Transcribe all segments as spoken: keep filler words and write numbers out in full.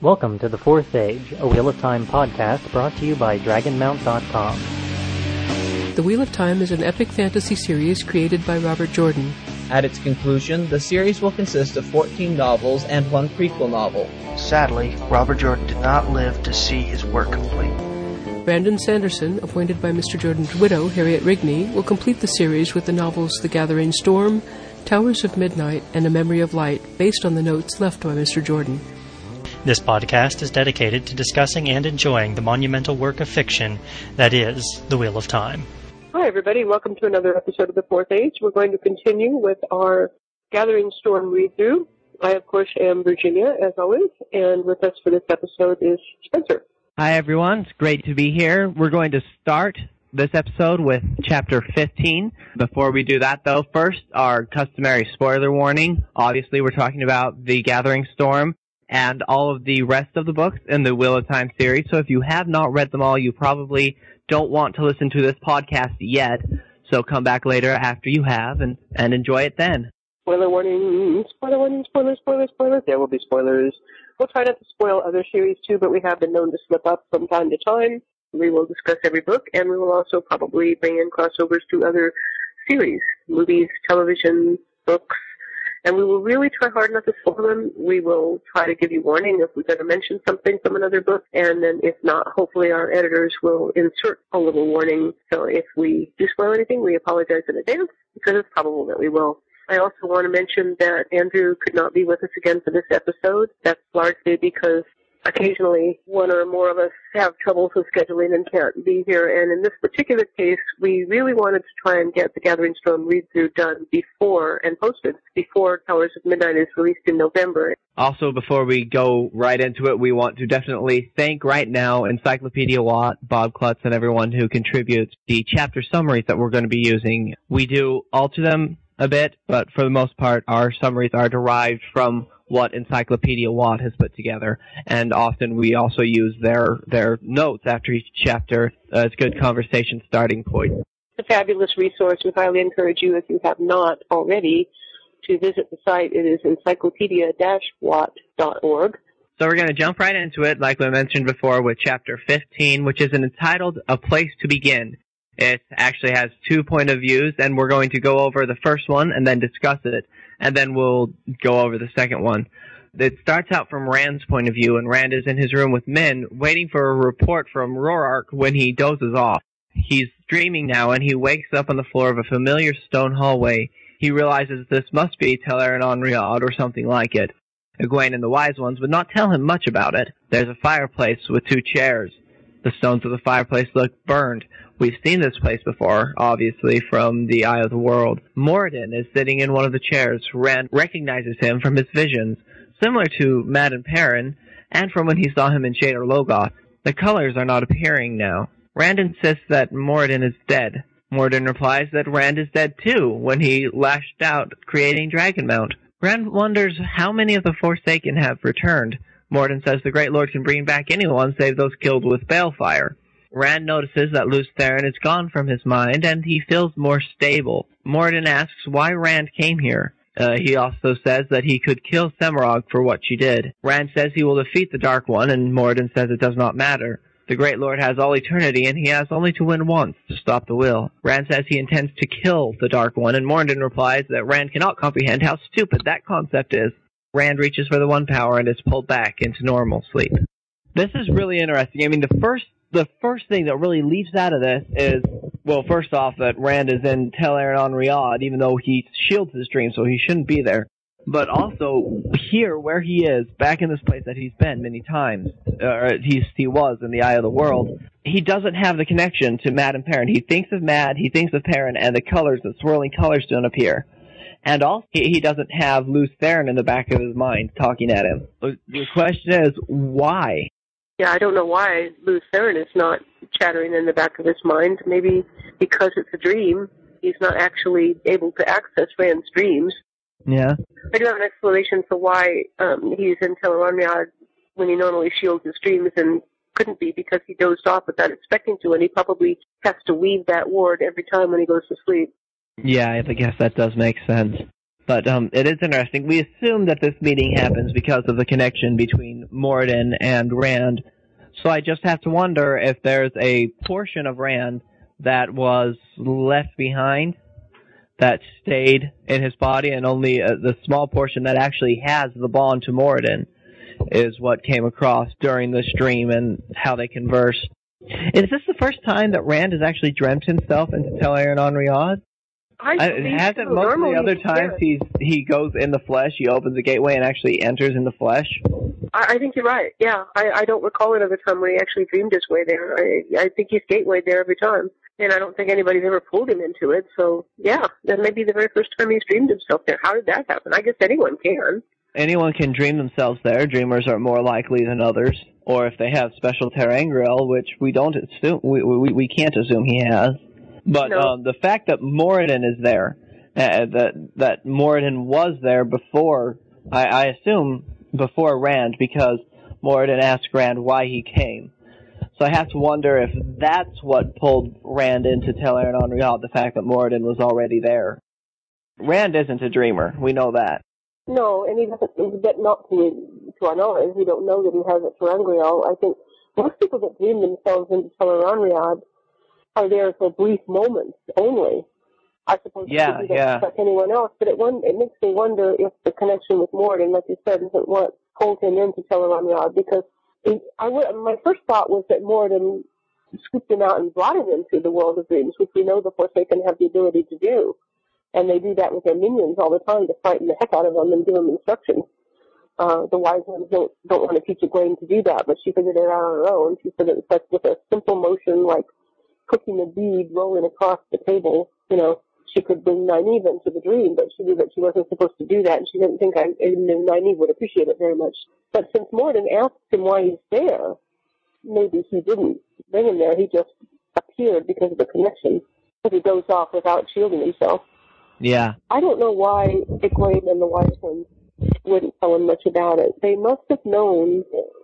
Welcome to The Fourth Age, a Wheel of Time podcast brought to you by Dragon Mount dot com. The Wheel of Time is an epic fantasy series created by Robert Jordan. At its conclusion, the series will consist of fourteen novels and one prequel novel. Sadly, Robert Jordan did not live to see his work complete. Brandon Sanderson, appointed by Mister Jordan's widow, Harriet Rigney, will complete the series with the novels The Gathering Storm, Towers of Midnight, and A Memory of Light, based on the notes left by Mister Jordan. This podcast is dedicated to discussing and enjoying the monumental work of fiction that is The Wheel of Time. Hi, everybody. Welcome to another episode of The Fourth Age. We're going to continue with our Gathering Storm read-through. I, of course, am Virginia, as always, and with us for this episode is Spencer. Hi, everyone. It's great to be here. We're going to start this episode with Chapter fifteen. Before we do that, though, first, our customary spoiler warning. Obviously, we're talking about The Gathering Storm and all of the rest of the books in the Wheel of Time series. So if you have not read them all, you probably don't want to listen to this podcast yet. So come back later after you have and, and enjoy it then. Spoiler warning, spoiler warning, spoilers, spoilers, spoilers. There will be spoilers. We'll try not to spoil other series too, but we have been known to slip up from time to time. We will discuss every book, and we will also probably bring in crossovers to other series, movies, television, books. And we will really try hard not to spoil them. We will try to give you warning if we're going to mention something from another book. And then if not, hopefully our editors will insert a little warning. So if we do spoil anything, we apologize in advance because it's probable that we will. I also want to mention that Andrew could not be with us again for this episode. That's largely because occasionally one or more of us have troubles with scheduling and can't be here. And in this particular case, we really wanted to try and get the Gathering Storm read-through done before and posted before Towers of Midnight is released in November. Also, before we go right into it, we want to definitely thank right now Encyclopedia Watt, Bob Klutz, and everyone who contributes the chapter summaries that we're going to be using. We do alter them a bit, but for the most part, our summaries are derived from what Encyclopedia Watt has put together, and often we also use their their notes after each chapter as good conversation starting point. It's a fabulous resource. We highly encourage you, if you have not already, to visit the site. It is encyclopedia dash watt dot org. So we're going to jump right into it, like we mentioned before, with Chapter fifteen, which is entitled A Place to Begin. It actually has two point of views, and we're going to go over the first one and then discuss it, and then we'll go over the second one. It starts out from Rand's point of view, and Rand is in his room with Min, waiting for a report from Rorark when he dozes off. He's dreaming now, and he wakes up on the floor of a familiar stone hallway. He realizes this must be Telerin on Riyadh or something like it. Egwene and the Wise Ones would not tell him much about it. There's a fireplace with two chairs. The stones of the fireplace look burned. We've seen this place before, obviously, from the Eye of the World. Moradin is sitting in one of the chairs. Rand recognizes him from his visions, similar to Madden Perrin, and from when he saw him in Shadar Logoth. The colors are not appearing now. Rand insists that Moradin is dead. Moradin replies that Rand is dead too, when he lashed out, creating Dragonmount. Rand wonders how many of the Forsaken have returned. Moradin says the Great Lord can bring back anyone save those killed with balefire. Rand notices that Lews Therin is gone from his mind, and he feels more stable. Moradin asks why Rand came here. Uh, he also says that he could kill Semirhage for what she did. Rand says he will defeat the Dark One, and Moradin says it does not matter. The Great Lord has all eternity, and he has only to win once to stop the will. Rand says he intends to kill the Dark One, and Moradin replies that Rand cannot comprehend how stupid that concept is. Rand reaches for the One Power and is pulled back into normal sleep. This is really interesting. I mean, the first The first thing that really leaps out of this is, well, first off, that Rand is in Telerin on Riyadh, even though he shields his dream, so he shouldn't be there. But also, here, where he is, back in this place that he's been many times, or he's, he was in the Eye of the World, he doesn't have the connection to Mad and Perrin. He thinks of Mad, he thinks of Perrin, and the colors, the swirling colors don't appear. And also, he, he doesn't have Lews Therin in the back of his mind talking at him. The question is, why? Yeah, I don't know why Lews Therin is not chattering in the back of his mind. Maybe because it's a dream, he's not actually able to access Rand's dreams. Yeah. I do have an explanation for why um, he's in Teleron when he normally shields his dreams, and couldn't be because he dozed off without expecting to, and he probably has to weave that ward every time when he goes to sleep. Yeah, I guess that does make sense. But um, it is interesting. We assume that this meeting happens because of the connection between Moradin and Rand. So I just have to wonder if there's a portion of Rand that was left behind, that stayed in his body, and only uh, the small portion that actually has the bond to Moradin is what came across during this dream and how they conversed. Is this the first time that Rand has actually dreamt himself into Tel Aren'On-Riyadh? I It hasn't most of the other times he's, he goes in the flesh, he opens the gateway and actually enters in the flesh? I, I think you're right, yeah. I, I don't recall another time when he actually dreamed his way there. I, I think he's gatewayed there every time. And I don't think anybody's ever pulled him into it. So, yeah, that may be the very first time he's dreamed himself there. How did that happen? I guess anyone can. Anyone can dream themselves there. Dreamers are more likely than others. Or if they have special ter'angreal, which we don't assume, we, we, we can't assume he has. But no. um, the fact that Moradin is there, uh, that that Moradin was there before, I, I assume before Rand, because Moradin asked Rand why he came. So I have to wonder if that's what pulled Rand into Tel Aren'on-Riyadh, the fact that Moradin was already there. Rand isn't a dreamer, we know that. No, and he doesn't, that not to, to our knowledge, we don't know that he has a ter'angreal. I think most people that dream themselves into Tel Aren'on-Riyadh are there for brief moments only. I suppose yeah, it yeah. like anyone else, but it, one, it makes me wonder if the connection with Moradin, like you said, isn't what pulled him into Tel Aren'on-Riyadh, because it, I would, my first thought was that Moradin scooped him out and brought him into the world of dreams, which we know the Forsaken have the ability to do. And they do that with their minions all the time to frighten the heck out of them and give them instructions. Uh, the wise ones don't, don't want to teach Egwene to do that, but she figured it out on her own. She said it was like with a simple motion, like cooking a bead rolling across the table, you know, she could bring Nynaeve into the dream, but she knew that she wasn't supposed to do that, and she didn't think I, Nynaeve would appreciate it very much. But since Moradin asked him why he's there, maybe he didn't bring him there. He just appeared because of the connection, because he goes off without shielding himself. Yeah. I don't know why Egwene and the Wise Ones wouldn't tell him much about it. They must have known.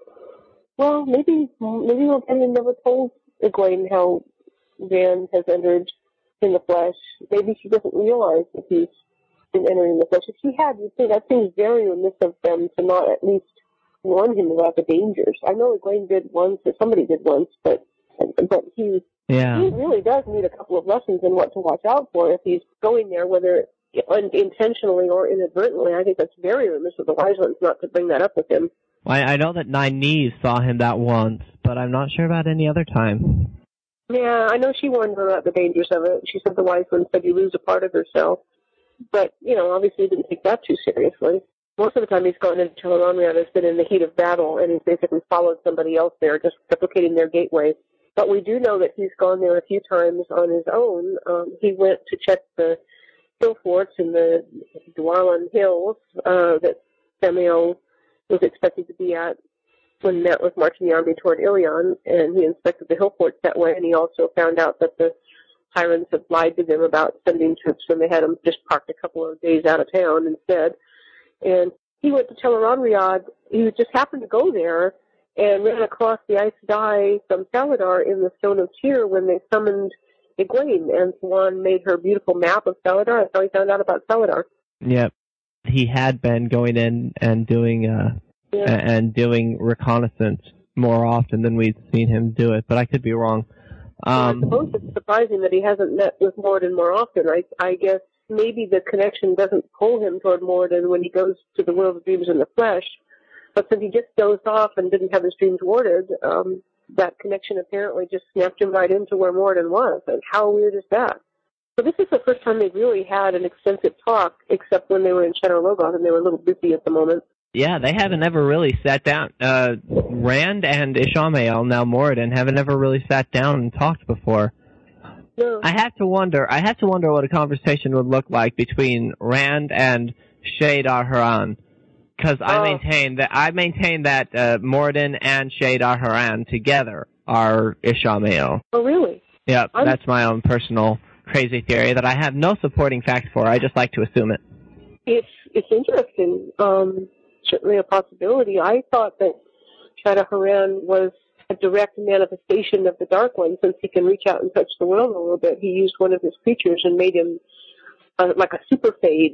Well, maybe maybe Moradin never told Egwene how Rand has entered in the flesh. Maybe she doesn't realize that he's been entering the flesh. If she had, you'd think that seems very remiss of them to not at least warn him about the dangers. I know Egwene did once, or somebody did once, but but he. Yeah. He really does need a couple of lessons in what to watch out for if he's going there, whether intentionally or inadvertently. I think that's very remiss of the Wise Ones not to bring that up with him. I, I know that Nynaeve saw him that once, but I'm not sure about any other time. Yeah, I know she warned her about the dangers of it. She said the Wise Ones said you lose a part of yourself. But, you know, obviously he didn't take that too seriously. Most of the time he's gone into Tel Aren'on has been in the heat of battle, and he's basically followed somebody else there, just replicating their gateway. But we do know that he's gone there a few times on his own. Um, he went to check the hill forts in the Dwalin Hills uh, that Samael was expected to be at when Mat was marching the army toward Ilion, and he inspected the hill forts that way, and he also found out that the tyrants had lied to them about sending troops when they had them just parked a couple of days out of town instead. And he went to Tel Aren'on-Riyadh. He just happened to go there and ran across the Aes Sedai from Saladar in the Stone of Tyr when they summoned Egwene, and Siuan made her beautiful map of Saladar. That's how he found out about Saladar. Yep. He had been going in and doing uh, yeah. and doing reconnaissance more often than we'd seen him do it, but I could be wrong. Um, well, I suppose it's surprising that he hasn't met with Moradin more often. I, I guess maybe the connection doesn't pull him toward Moradin when he goes to the world of dreams in the flesh. But since he just dozed off and didn't have his dreams warded, um, that connection apparently just snapped him right into where Moradin was. And how weird is that? So this is the first time they've really had an extensive talk, except when they were in Shadar Logoth, and they were a little busy at the moment. Yeah, they haven't ever really sat down. Uh, Rand and Ishamael, now Moradin, haven't ever really sat down and talked before. No. I have to wonder. I have to wonder what a conversation would look like between Rand and Shaydar Haran. Because I oh. maintain that I maintain that uh, Moradin and Shaydar Haran together are Ishamael. Oh, really? Yeah, I'm... that's my own personal crazy theory that I have no supporting facts for. I just like to assume it. It's it's interesting. Um, certainly a possibility. I thought that Shaydar Haran was a direct manifestation of the Dark One, since he can reach out and touch the world a little bit. He used one of his creatures and made him uh, like a super fade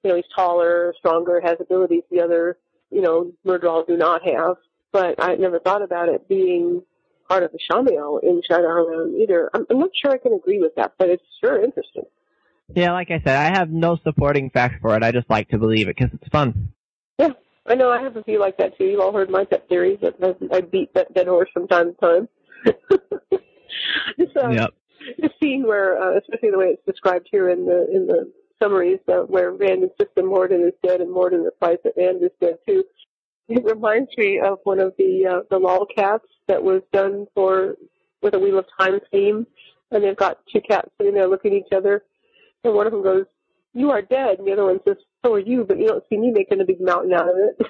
you know, he's taller, stronger, has abilities the other, you know, Myrddraal do not have. But I never thought about it being part of the Shamiel in Shadowrun either. I'm, I'm not sure I can agree with that, but it's sure interesting. Yeah, like I said, I have no supporting facts for it. I just like to believe it because it's fun. Yeah, I know. I have a few like that too. You've all heard my pet theories that I beat that dead horse from time to time. this, uh, yep. this scene where, uh, especially the way it's described here in the in the summaries, uh, where Rand insists that Morden is dead and Morden replies that Rand is dead too. It reminds me of one of the uh, the lolcats that was done for with a Wheel of Time theme, and they've got two cats sitting there looking at each other, and one of them goes, "You are dead," and the other one says, "So are you, but you don't see me making a big mountain out of it."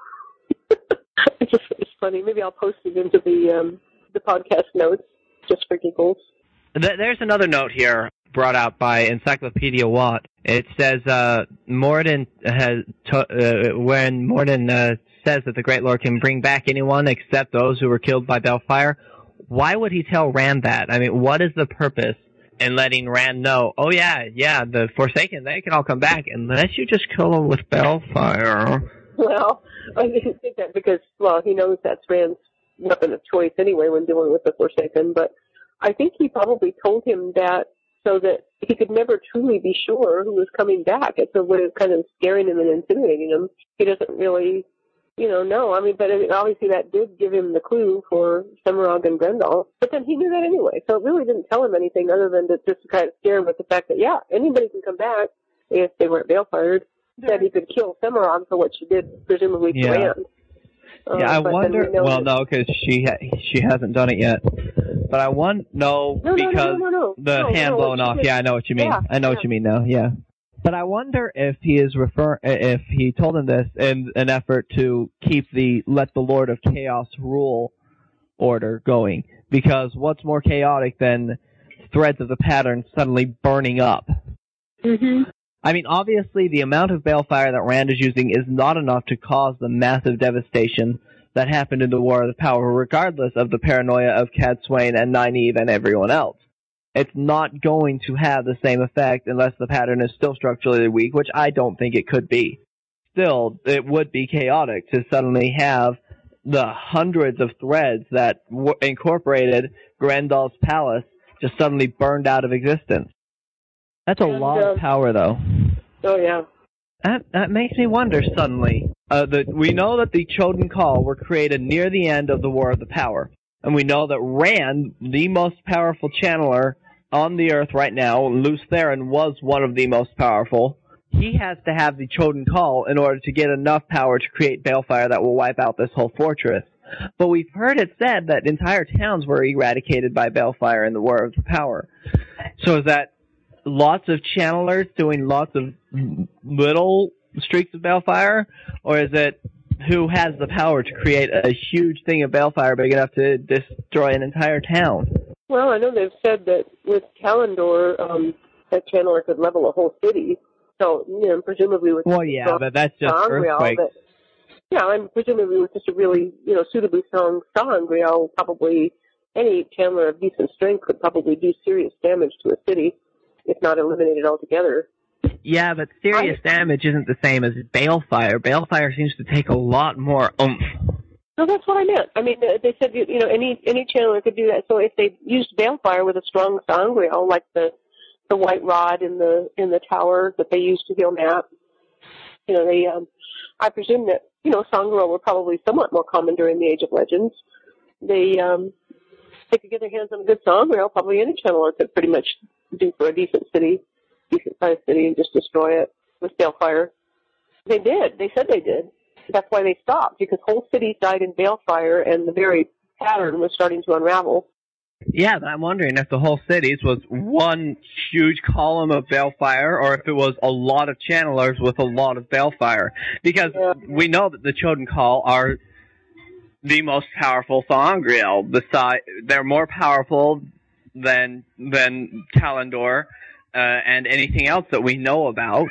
It's just it's funny. Maybe I'll post it into the um, the podcast notes just for giggles. There's another note here brought out by Encyclopedia Watt. It says uh, Morden has to, uh, when Morden uh, says that the Great Lord can bring back anyone except those who were killed by Baelfire. Why would he tell Rand that? I mean, what is the purpose in letting Rand know? Oh yeah, yeah, the Forsaken, they can all come back unless you just kill them with Baelfire. Well, I didn't think that because, well, he knows that's Rand's weapon of choice anyway when dealing with the Forsaken, but I think he probably told him that so that he could never truly be sure who was coming back. It's a way of kind of scaring him and intimidating him. He doesn't really, you know, know. I mean, but I mean, obviously that did give him the clue for Semirhage and Grendel. But then he knew that anyway, so it really didn't tell him anything other than to just kind of scare him with the fact that, yeah, anybody can come back if they weren't Baelfired. That he could kill Semirhage for what she did, presumably to Yeah. Rand. Uh, Yeah, I wonder. We well, that, no, because she ha- she hasn't done it yet. But I want no, no, because no, no, no, no. the no, hand no, blown off. did. Yeah, I know what you mean. Yeah, I know yeah. what you mean now. Yeah. But I wonder if he is refer if he told him this in an effort to keep the let the Lord of Chaos rule order going. Because what's more chaotic than threads of the pattern suddenly burning up? Mm-hmm. I mean, obviously, the amount of Baelfire that Rand is using is not enough to cause the massive devastation that happened in the War of the Power, regardless of the paranoia of Cadsuane and Nynaeve and everyone else. It's not going to have the same effect unless the pattern is still structurally weak, which I don't think it could be. Still, it would be chaotic to suddenly have the hundreds of threads that w- incorporated Grendal's palace just suddenly burned out of existence. That's a And, lot uh, of power, though. Oh, yeah. That that makes me wonder suddenly. Uh, the, we know that the Chosen Call were created near the end of the War of the Power. And we know that Rand, the most powerful channeler on the Earth right now, Lews Therin was one of the most powerful. He has to have the Chosen Call in order to get enough power to create Baelfire that will wipe out this whole fortress. But we've heard it said that entire towns were eradicated by Baelfire in the War of the Power. So is that lots of channelers doing lots of little streaks of Baelfire, or is it who has the power to create a huge thing of Baelfire big enough to destroy an entire town? Well, I know they've said that with Kalendor, um, that channeler could level a whole city. So, you know, presumably with... Well, yeah, but that's just Sangreal, earthquakes. But, yeah, and presumably with just a really, you know, suitably strong Sangreal, probably any channeler of decent strength could probably do serious damage to a city, if not eliminate it altogether. Yeah, but serious I, damage isn't the same as Baelfire. Baelfire seems to take a lot more oomph. No, that's what I meant. I mean, they said, you know, any any channeler could do that. So if they used Baelfire with a strong Sangreal, like the the white rod in the in the tower that they used to heal Mat, you know, they, um, I presume that, you know, Sangreal were probably somewhat more common during the Age of Legends. They, um, they could get their hands on a good Sangreal, probably any channeler could pretty much do for a decent city, decent sized city, and just destroy it with Baelfire. They did. They said they did. That's why they stopped, because whole cities died in Baelfire, and the very pattern was starting to unravel. Yeah, but I'm wondering if the whole cities was one huge column of Baelfire, or if it was a lot of channelers with a lot of Baelfire. Because yeah. we know that the Chosen Call are the most powerful Sangreal. Besides, they're more powerful than than Kalendor uh, and anything else that we know about.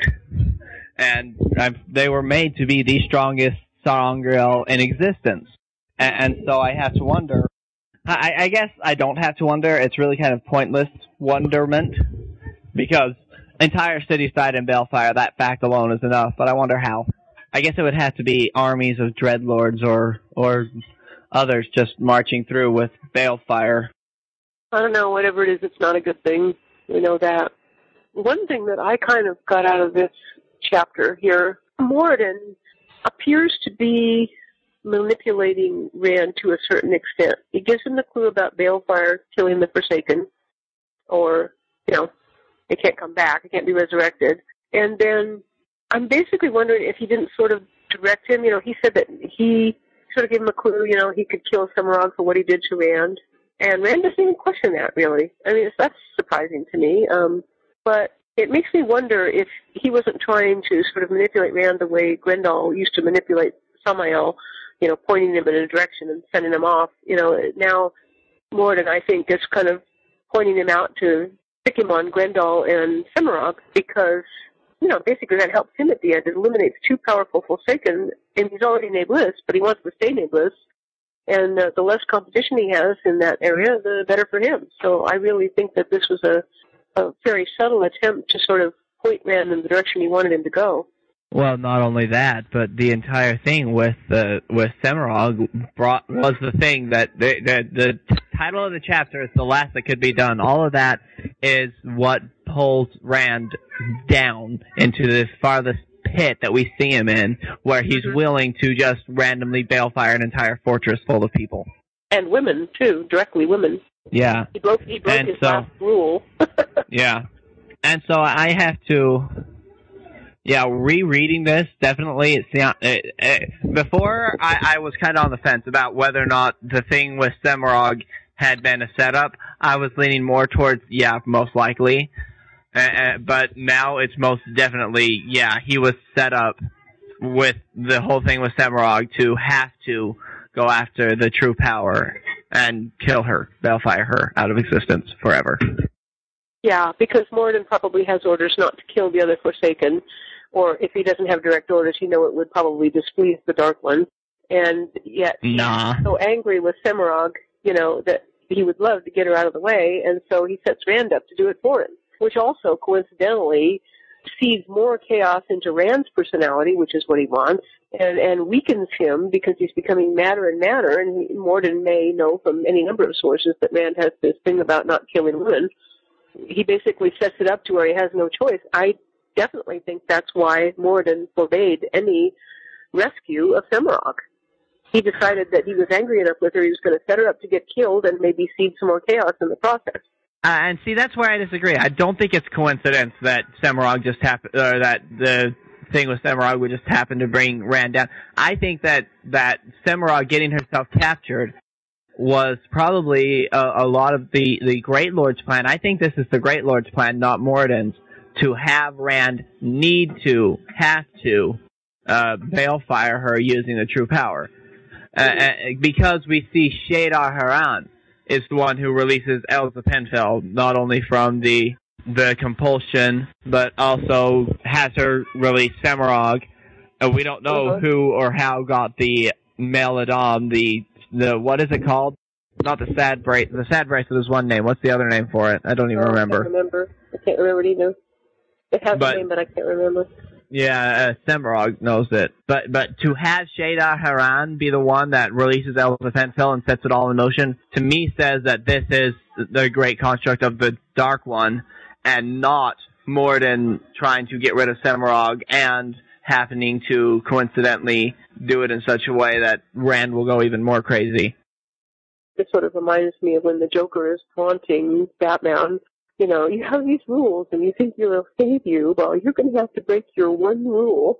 And uh, they were made to be the strongest Sangreal in existence. And, and so I have to wonder. I, I guess I don't have to wonder. It's really kind of pointless wonderment. Because entire city-side in Balefire, that fact alone is enough, but I wonder how. I guess it would have to be armies of Dreadlords or or others just marching through with Balefire. I don't know, whatever it is, it's not a good thing. We know that. One thing that I kind of got out of this chapter here, Moradin appears to be manipulating Rand to a certain extent. He gives him the clue about Balefire killing the Forsaken, or, you know, it can't come back, it can't be resurrected. And then I'm basically wondering if he didn't sort of direct him. You know, he said that he sort of gave him a clue, you know, he could kill Semirhage for what he did to Rand. And Rand doesn't even question that, really. I mean, it's, that's surprising to me. Um, but it makes me wonder if he wasn't trying to sort of manipulate Rand the way Grendel used to manipulate Samael, you know, pointing him in a direction and sending him off. You know, now Moradin, I think, is kind of pointing him out to stick him on Grendel and Semirhage because, you know, basically that helps him at the end. It eliminates two powerful Forsaken, and he's already Nameless, but he wants to stay Nameless. And uh, the less competition he has in that area, the better for him. So I really think that this was a, a very subtle attempt to sort of point Rand in the direction he wanted him to go. Well, not only that, but the entire thing with uh, with Semirhage brought was the thing that the, the the title of the chapter is the last that could be done. All of that is what pulls Rand down into the farthest pit that we see him in, where he's mm-hmm. willing to just randomly balefire an entire fortress full of people. And women, too, directly women. Yeah. He broke, he broke and his so, last rule. Yeah. And so I have to, yeah, rereading this, definitely, it's not, it, it, before I, I was kind of on the fence about whether or not the thing with Semirhage had been a setup. I was leaning more towards, yeah, most likely. Uh, but now it's most definitely, yeah, he was set up with the whole thing with Semirhage to have to go after the true power and kill her, balefire her out of existence forever. Yeah, because Moradin probably has orders not to kill the other Forsaken, or if he doesn't have direct orders, you know it would probably displease the Dark One. And yet, nah. he's so angry with Semirhage, you know, that he would love to get her out of the way, and so he sets Rand up to do it for him. Which also, coincidentally, feeds more chaos into Rand's personality, which is what he wants, and, and weakens him because he's becoming madder and madder, and Moradin may know from any number of sources that Rand has this thing about not killing women. He basically sets it up to where he has no choice. I definitely think that's why Moradin forbade any rescue of Semirhage. He decided that he was angry enough with her, he was going to set her up to get killed and maybe seed some more chaos in the process. Uh, and see, that's where I disagree. I don't think it's coincidence that Semirhage just happened, or that the thing with Semirhage would just happen to bring Rand down. I think that that Semirhage getting herself captured was probably a, a lot of the the Great Lord's plan. I think this is the Great Lord's plan, not Moradin's, to have Rand need to, have to, uh, balefire her using the true power, uh, because we see Shadar Haran is the one who releases Elza Penfeld, not only from the the compulsion, but also has her release Semirhage. Uh, we don't know uh-huh. who or how got the Meladom, the, the, what is it called? Not the sad bracelet. The sad bracelet is one name. What's the other name for it? I don't even oh, remember. I can't remember. I can't remember it either. It has but, a name, but I can't remember. Yeah, uh, Semirhage knows it. But but to have Shadar Haran be the one that releases Elza Penfeld and sets it all in motion, to me says that this is the great construct of the Dark One, and not Moradin trying to get rid of Semirhage and happening to coincidentally do it in such a way that Rand will go even more crazy. This sort of reminds me of when the Joker is taunting Batman. You know, you have these rules and you think you'll save you. Well, you're going to have to break your one rule.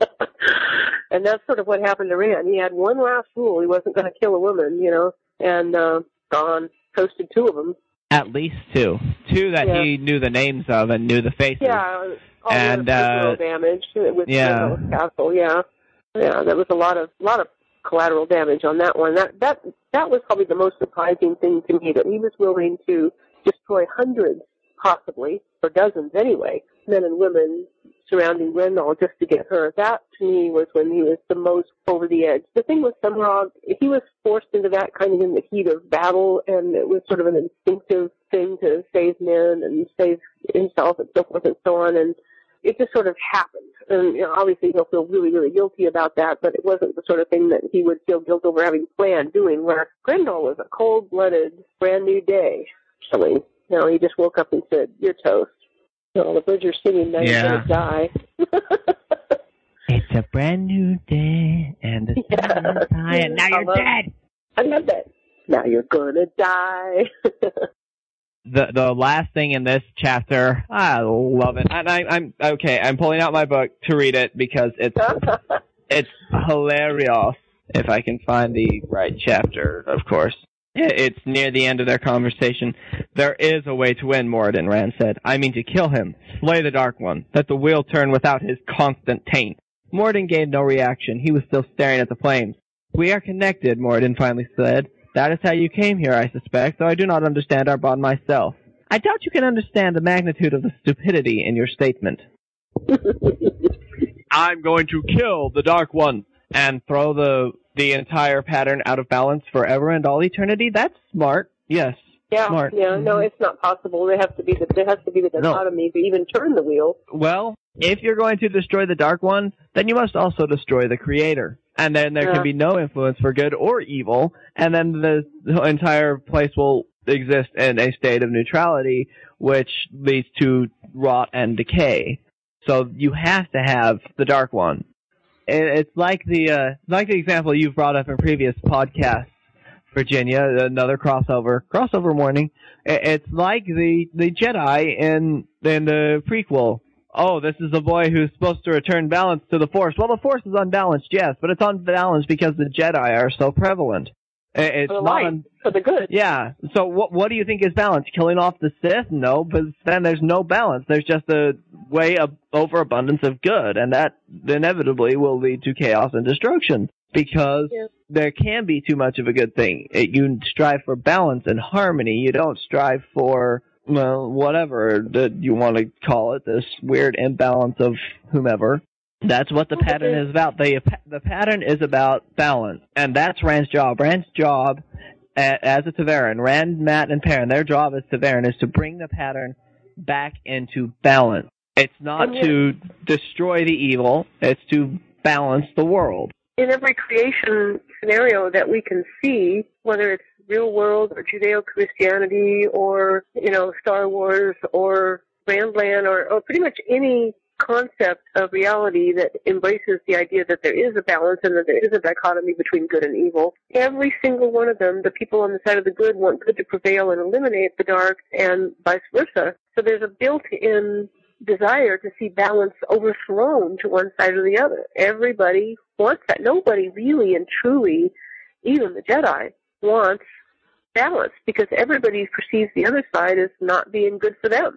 And that's sort of what happened to Rand. He had one last rule. He wasn't going to kill a woman, you know, and uh, gone, toasted two of them. At least two. Two that yeah. he knew the names of and knew the faces. Yeah, all and, the uh, damage with yeah. the castle, yeah. Yeah, there was a lot of lot of collateral damage on that one. That that that was probably the most surprising thing to me, that he was willing to destroy hundreds, possibly, or dozens anyway, men and women surrounding Grendel just to get her. That, to me, was when he was the most over the edge. The thing with Semirhage, he was forced into that kind of in the heat of battle, and it was sort of an instinctive thing to save men and save himself and so forth and so on. And it just sort of happened. And you know, obviously he'll feel really, really guilty about that, but it wasn't the sort of thing that he would feel guilt over having planned doing, where Grendel was a cold-blooded, brand new day. Actually, you know, he just woke up and said, "You're toast." You know, the birds are singing, now Yeah. you're going to die. It's a brand new day, and the sun Yeah. is high, and now I you're love- dead. I love that. Now you're going to die. The the last thing in this chapter, I love it. And I, I'm okay. I'm pulling out my book to read it because it's it's hilarious. If I can find the right chapter, of course. It's near the end of their conversation. There is a way to win, Moradin, Rand said. I mean to kill him, slay the Dark One, let the wheel turn without his constant taint. Moradin gave no reaction. He was still staring at the flames. We are connected, Moradin finally said. That is how you came here, I suspect, though I do not understand our bond myself. I doubt you can understand the magnitude of the stupidity in your statement. I'm going to kill the Dark One and throw the the entire pattern out of balance forever and all eternity? That's smart. Yes. Yeah, Smart. yeah, no, it's not possible. There has to be the there has to be the dichotomy to even turn the wheel. Well, if you're going to destroy the Dark One, then you must also destroy the Creator. And then there Yeah. can be no influence for good or evil, and then the, the entire place will exist in a state of neutrality, which leads to rot and decay. So you have to have the Dark One. It, it's like the uh, like the example you've brought up in previous podcasts, Virginia, another crossover, crossover morning. It, it's like the, the Jedi in in the prequel. Oh, this is a boy who's supposed to return balance to the Force. Well, the Force is unbalanced, yes, but it's unbalanced because the Jedi are so prevalent. It, it's For the not light, un- for the good. Yeah. So what what do you think is balance? Killing off the Sith? No, but then there's no balance. There's just a way of overabundance of good, and that inevitably will lead to chaos and destruction because Yeah. there can be too much of a good thing. It, you strive for balance and harmony. You don't strive for, well, whatever that you want to call it, this weird imbalance of whomever. That's what the pattern is about. The the pattern is about balance, and that's Rand's job. Rand's job a- as a Ta'veren, Rand, Matt, and Perrin, their job as Ta'veren is to bring the pattern back into balance. It's not And to destroy the evil. It's to balance the world. In every creation scenario that we can see, whether it's real world or Judeo-Christianity or, you know, Star Wars or Randland or, or pretty much any concept of reality that embraces the idea that there is a balance and that there is a dichotomy between good and evil. Every single one of them, the people on the side of the good want good to prevail and eliminate the dark, and vice versa. So there's a built-in desire to see balance overthrown to one side or the other. Everybody wants that. Nobody really and truly, even the Jedi, wants balance because everybody perceives the other side as not being good for them,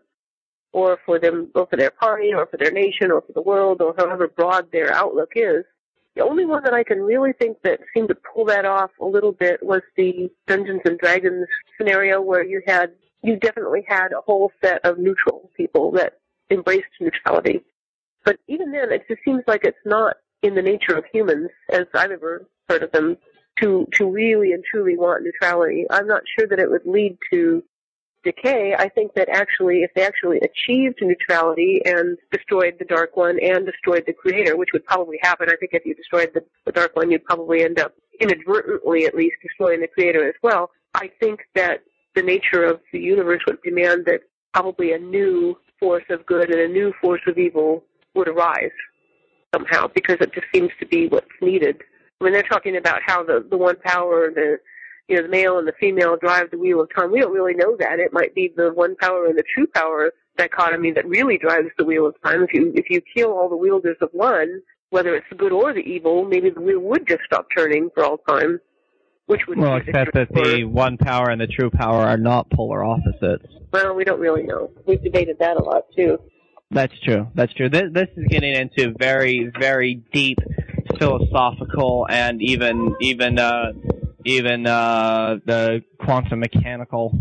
or for them, or for their party, or for their nation, or for the world, or however broad their outlook is. The only one that I can really think that seemed to pull that off a little bit was the Dungeons and Dragons scenario where you had, you definitely had a whole set of neutral people that embraced neutrality. But even then, it just seems like it's not in the nature of humans, as I've ever heard of them, to, to really and truly want neutrality. I'm not sure that it would lead to decay. I think that actually, if they actually achieved neutrality and destroyed the Dark One and destroyed the Creator, which would probably happen, I think if you destroyed the, the Dark One, you'd probably end up inadvertently at least destroying the Creator as well. I think that the nature of the universe would demand that probably a new force of good and a new force of evil would arise somehow, because it just seems to be what's needed. I mean, they're talking about how the, the one power, the you know, the male and the female drive the wheel of time. We don't really know that. It might be the one power and the true power dichotomy that really drives the wheel of time. If you if you kill all the wielders of one, whether it's the good or the evil, maybe the wheel would just stop turning for all time. Which would Well, be except that the one power and the true power are not polar opposites. Well, we don't really know. We've debated that a lot too. That's true. That's true. This, this is getting into very, very deep philosophical and even even uh, even uh, the quantum mechanical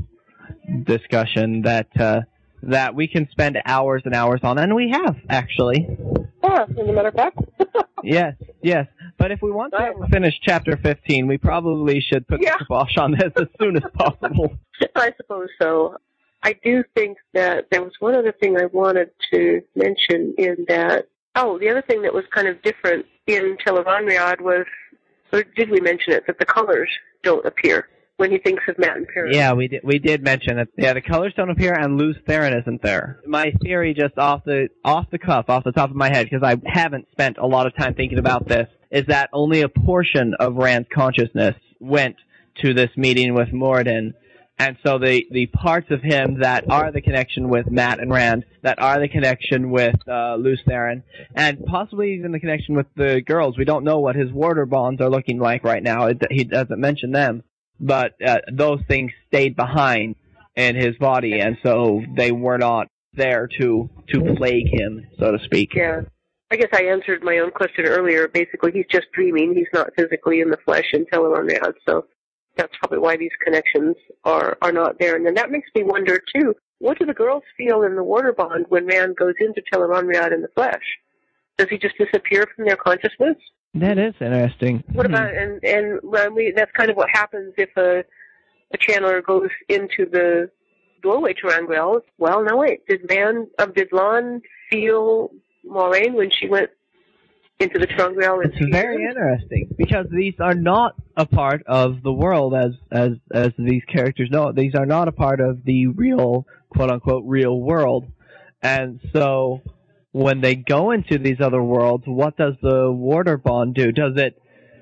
discussion that uh, that we can spend hours and hours on, and we have actually. Yeah, as a matter of fact. Yes, yes. But if we want to finish chapter fifteen, we probably should put Yeah. the kibosh on this as soon as possible. I suppose so. I do think that there was one other thing I wanted to mention in that. Oh, the other thing that was kind of different in Tel'aran'rhiod was, or did we mention it, that the colors don't appear when he thinks of Matt and Perrin? Yeah, we did, we did mention it. Yeah, the colors don't appear and Lews Therin isn't there. My theory, just off the off the cuff, off the top of my head, because I haven't spent a lot of time thinking about this, is that only a portion of Rand's consciousness went to this meeting with Moradin. And so the, the parts of him that are the connection with Matt and Rand, that are the connection with uh, Lews Therin, and possibly even the connection with the girls. We don't know what his warder bonds are looking like right now. It, he doesn't mention them. But uh, those things stayed behind in his body, and so they were not there to to plague him, so to speak. Yeah. I guess I answered my own question earlier. Basically, he's just dreaming. He's not physically in the flesh in Tel'aran'rhiod, so that's probably why these connections are, are not there. And then that makes me wonder, too, what do the girls feel in the warder bond when Rand goes into Tel'aran'rhiod in the flesh? Does he just disappear from their consciousness? That is interesting. What about, and, and well, we, that's kind of what happens if a, a channeler goes into the doorway to Rangreal. Well, no, wait, did Rand, uh, did Lon feel Moiraine when she went into the Trungreal? It's very interesting, because these are not a part of the world as, as, as these characters know. These are not a part of the real, quote-unquote, real world. And so when they go into these other worlds, what does the warder bond do? Does it,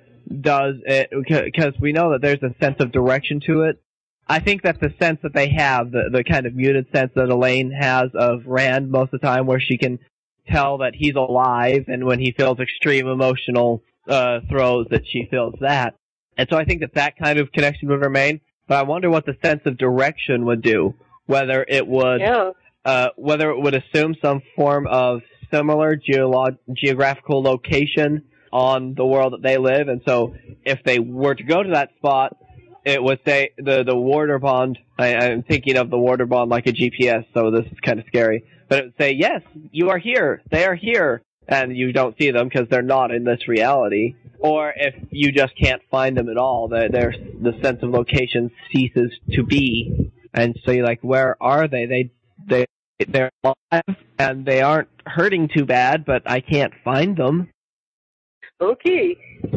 does it, because we know that there's a sense of direction to it. I think that the sense that they have, the, the kind of muted sense that Elaine has of Rand most of the time, where she can tell that he's alive, and when he feels extreme emotional uh, throes, that she feels that. And so I think that that kind of connection would remain. But I wonder what the sense of direction would do. Whether it would, yeah. uh, whether it would assume some form of similar geolo- geographical location on the world that they live. And so if they were to go to that spot, it would say the the warder bond. I, I'm thinking of the warder bond like a G P S, so this is kind of scary. But it would say, yes, you are here, they are here, and you don't see them because they're not in this reality. Or if you just can't find them at all, the, the sense of location ceases to be. And so you're like, where are they? They, they, they're alive, and they aren't hurting too bad, but I can't find them. Okay.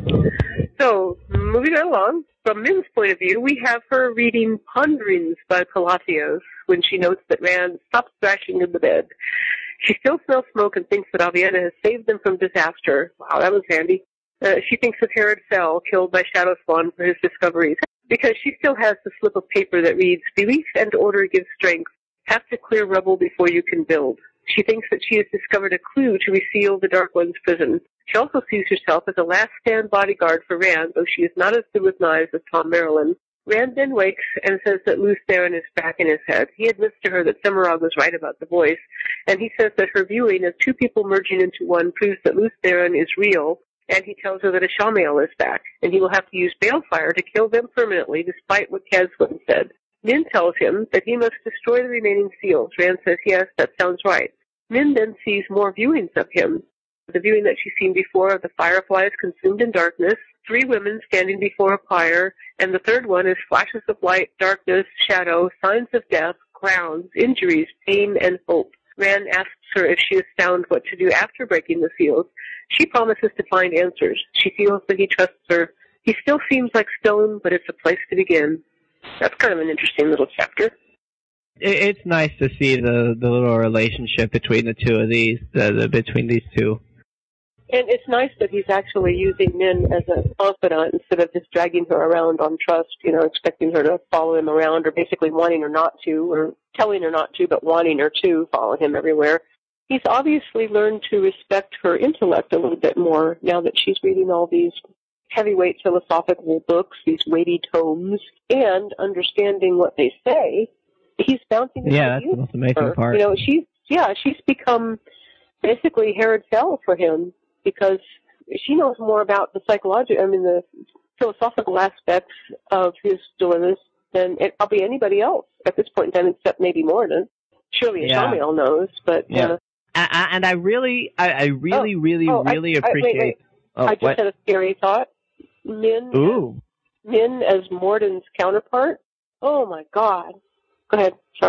So, moving right along, from Min's point of view, we have her reading Ponderings by Palacios when she notes that Rand stops thrashing in the bed. She still smells smoke and thinks that Aviena has saved them from disaster. Wow, that was handy. Uh, she thinks of Herod Fell, killed by Shadow Spawn for his discoveries, because she still has the slip of paper that reads, "Belief and order give strength. Have to clear rubble before you can build." She thinks that she has discovered a clue to reseal the Dark One's prison. She also sees herself as a last-stand bodyguard for Rand, though she is not as good with knives as Tom Marilyn. Rand then wakes and says that Lews Therin is back in his head. He admits to her that Semirhage was right about the voice, and he says that her viewing of two people merging into one proves that Lews Therin is real, and he tells her that Ashamael is back, and he will have to use balefire to kill them permanently, despite what Keswyn said. Min tells him that he must destroy the remaining seals. Rand says, yes, that sounds right. Min then sees more viewings of him. The viewing that she's seen before of the fireflies consumed in darkness, three women standing before a pyre, and the third one is flashes of light, darkness, shadow, signs of death, crowns, injuries, pain, and hope. Rand asks her if she has found what to do after breaking the seals. She promises to find answers. She feels that he trusts her. He still seems like stone, but it's a place to begin. That's kind of an interesting little chapter. It's nice to see the, the little relationship between the two of these, the, the, between these two. And it's nice that he's actually using Min as a confidant instead of just dragging her around on trust, you know, expecting her to follow him around, or basically wanting her not to, or telling her not to, but wanting her to follow him everywhere. He's obviously learned to respect her intellect a little bit more now that she's reading all these heavyweight philosophical books, these weighty tomes, and understanding what they say. He's bouncing. Yeah, that's the most amazing part. You know, she's yeah, she's become basically Herod Fell for him, because she knows more about the psychological, I mean, the philosophical aspects of his dilemmas than it, probably anybody else at this point in time, except maybe Moradin. Surely yeah. Ashamael knows, but yeah. Uh, I, and I really, I, I really, oh, really, oh, really I, appreciate. I, wait, wait. Oh, I just what? had a scary thought. Min, Ooh. Min as Moradin's counterpart. Oh my God. Go ahead. Sorry.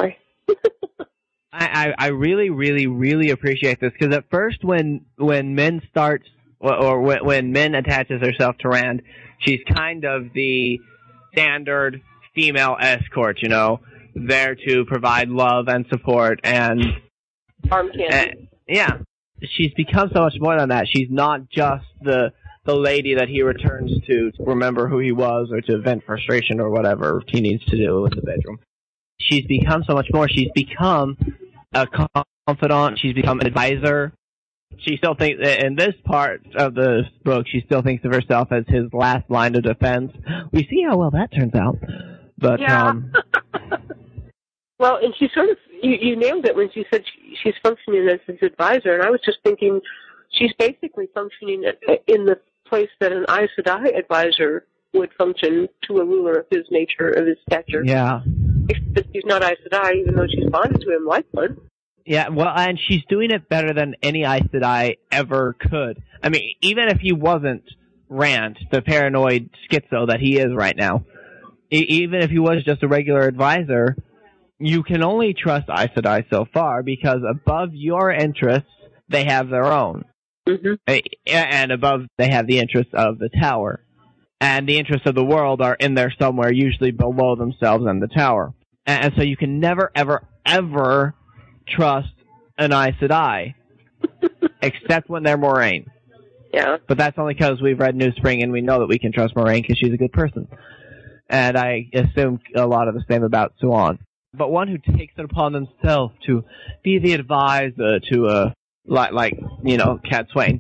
I, I really, really, really appreciate this, because at first when when Min starts, or, or when, when Min attaches herself to Rand, she's kind of the standard female escort, you know, there to provide love and support and... Arm candy. Uh, yeah. She's become so much more than that. She's not just the the lady that he returns to to remember who he was or to vent frustration or whatever he needs to do in the bedroom. She's become so much more. She's become a confidant. She's become an advisor. She still thinks, in this part of the book, she still thinks of herself as his last line of defense. We see how well that turns out. But, yeah. um... well, and she sort of, you, you nailed it when she said she, she's functioning as his advisor, and I was just thinking she's basically functioning in the place that an Aes Sedai advisor would function to a ruler of his nature, of his stature. Yeah. Except she's not Aes Sedai, even though she's bonded to him like one. Yeah, well, and she's doing it better than any Aes Sedai ever could. I mean, even if he wasn't Rand, the paranoid schizo that he is right now, e- even if he was just a regular advisor, you can only trust Aes Sedai so far, because above your interests, they have their own. Mm-hmm. And above, they have the interests of the tower. And the interests of the world are in there somewhere, usually below themselves and the tower. And so you can never, ever, ever trust an Aes Sedai, except when they're Moraine. Yeah. But that's only because we've read New Spring and we know that we can trust Moraine because she's a good person. And I assume a lot of the same about Siuan. But one who takes it upon themselves to be the advisor to a, like, like you know, Cat Swain,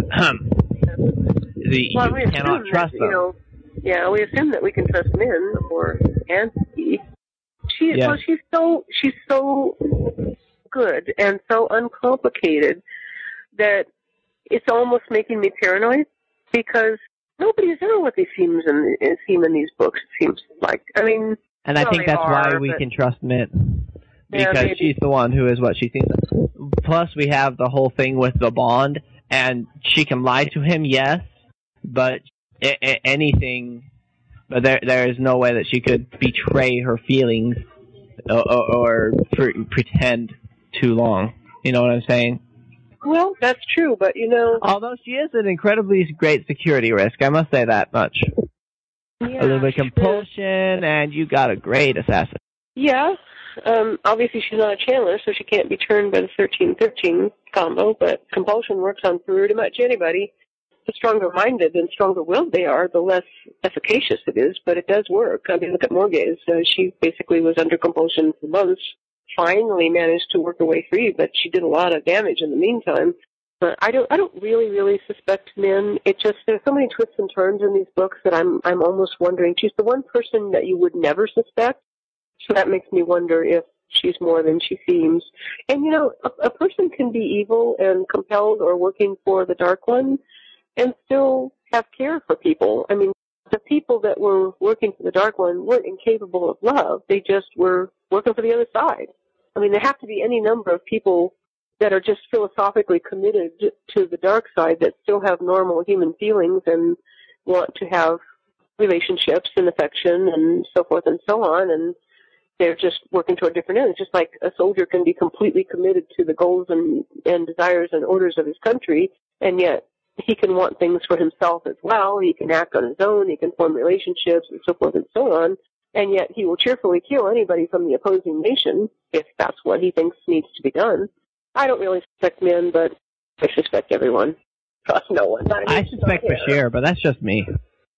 the, well, you cannot trust that, them. You know, yeah, we assume that we can trust Min or Anthony. She, yeah. well, she's so she's so good and so uncomplicated that it's almost making me paranoid, because nobody's ever what they seem in seem in these books. It seems like, I mean, and I well, think that's are, why we but, can trust Min, because yeah, she's the one who is what she thinks. Plus, we have the whole thing with the bond, and she can lie to him, yes, but I- I- anything. But there, there is no way that she could betray her feelings or, or, or pre- pretend too long. You know what I'm saying? Well, that's true, but you know... Although she is an incredibly great security risk, I must say that much. Yeah, a little bit of compulsion, and you got a great assassin. Yeah. Um, obviously, she's not a channeler, so she can't be turned by the thirteen thirteen combo, but compulsion works on pretty much anybody. The stronger-minded and stronger-willed they are, the less efficacious it is, but it does work. I mean, look at Morgase. Uh, she basically was under compulsion for months, finally managed to work her way free, but she did a lot of damage in the meantime. But I don't, I don't really, really suspect Min. It just, there's so many twists and turns in these books that I'm, I'm almost wondering. She's the one person that you would never suspect, so that makes me wonder if she's more than she seems. And, you know, a, a person can be evil and compelled or working for the Dark One and still have care for people. I mean, the people that were working for the Dark One weren't incapable of love. They just were working for the other side. I mean, there have to be any number of people that are just philosophically committed to the dark side that still have normal human feelings and want to have relationships and affection and so forth and so on, and they're just working toward different ends. Just like a soldier can be completely committed to the goals and, and desires and orders of his country, and yet he can want things for himself as well. He can act on his own. He can form relationships and so forth and so on. And yet he will cheerfully kill anybody from the opposing nation if that's what he thinks needs to be done. I don't really suspect Min, but I suspect everyone. Trust no one. I, mean, I suspect Bashir, but that's just me.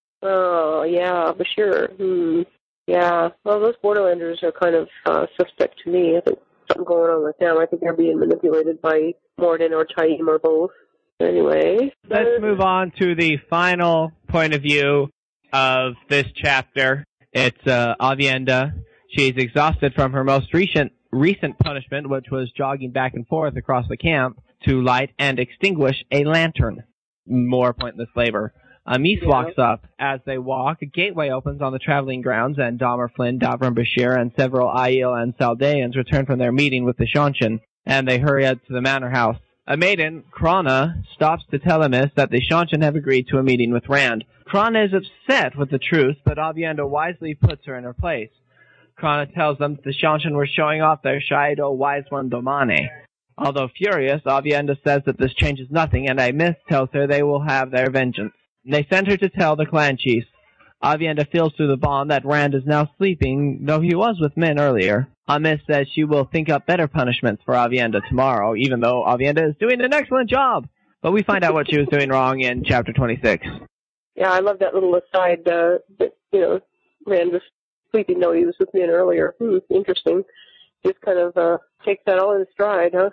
Oh, yeah, Bashir. Hmm. Yeah. Well, those Borderlanders are kind of uh, suspect to me. I think something going on with them. I think they're being manipulated by Morden or Taim or both. Anyway. Let's move on to the final point of view of this chapter. It's uh, Aviendha. She's exhausted from her most recent recent punishment, which was jogging back and forth across the camp to light and extinguish a lantern. More pointless labor. Amis yeah. walks up. As they walk, a gateway opens on the traveling grounds, and Dahmer Flynn, Davram Bashir, and several Aiel and Saldeans return from their meeting with the Seanchan, and they hurry out to the manor house. A maiden, Krana, stops to tell Amis that the Seanchan have agreed to a meeting with Rand. Krana is upset with the truce, but Aviendha wisely puts her in her place. Krana tells them that the Shanshan were showing off their Shaido Wise One Domane. Although furious, Avienda says that this changes nothing, and Amiss tells her they will have their vengeance. They send her to tell the clan chiefs. Avienda feels through the bond that Rand is now sleeping, though he was with men earlier. Amiss says she will think up better punishments for Avienda tomorrow, even though Avienda is doing an excellent job. But we find out what she was doing wrong in chapter twenty-six. Yeah, I love that little aside uh, that, you know, Rand was sleeping, though he was with men earlier. Hmm, interesting. Just kind of uh, takes that all in stride, huh?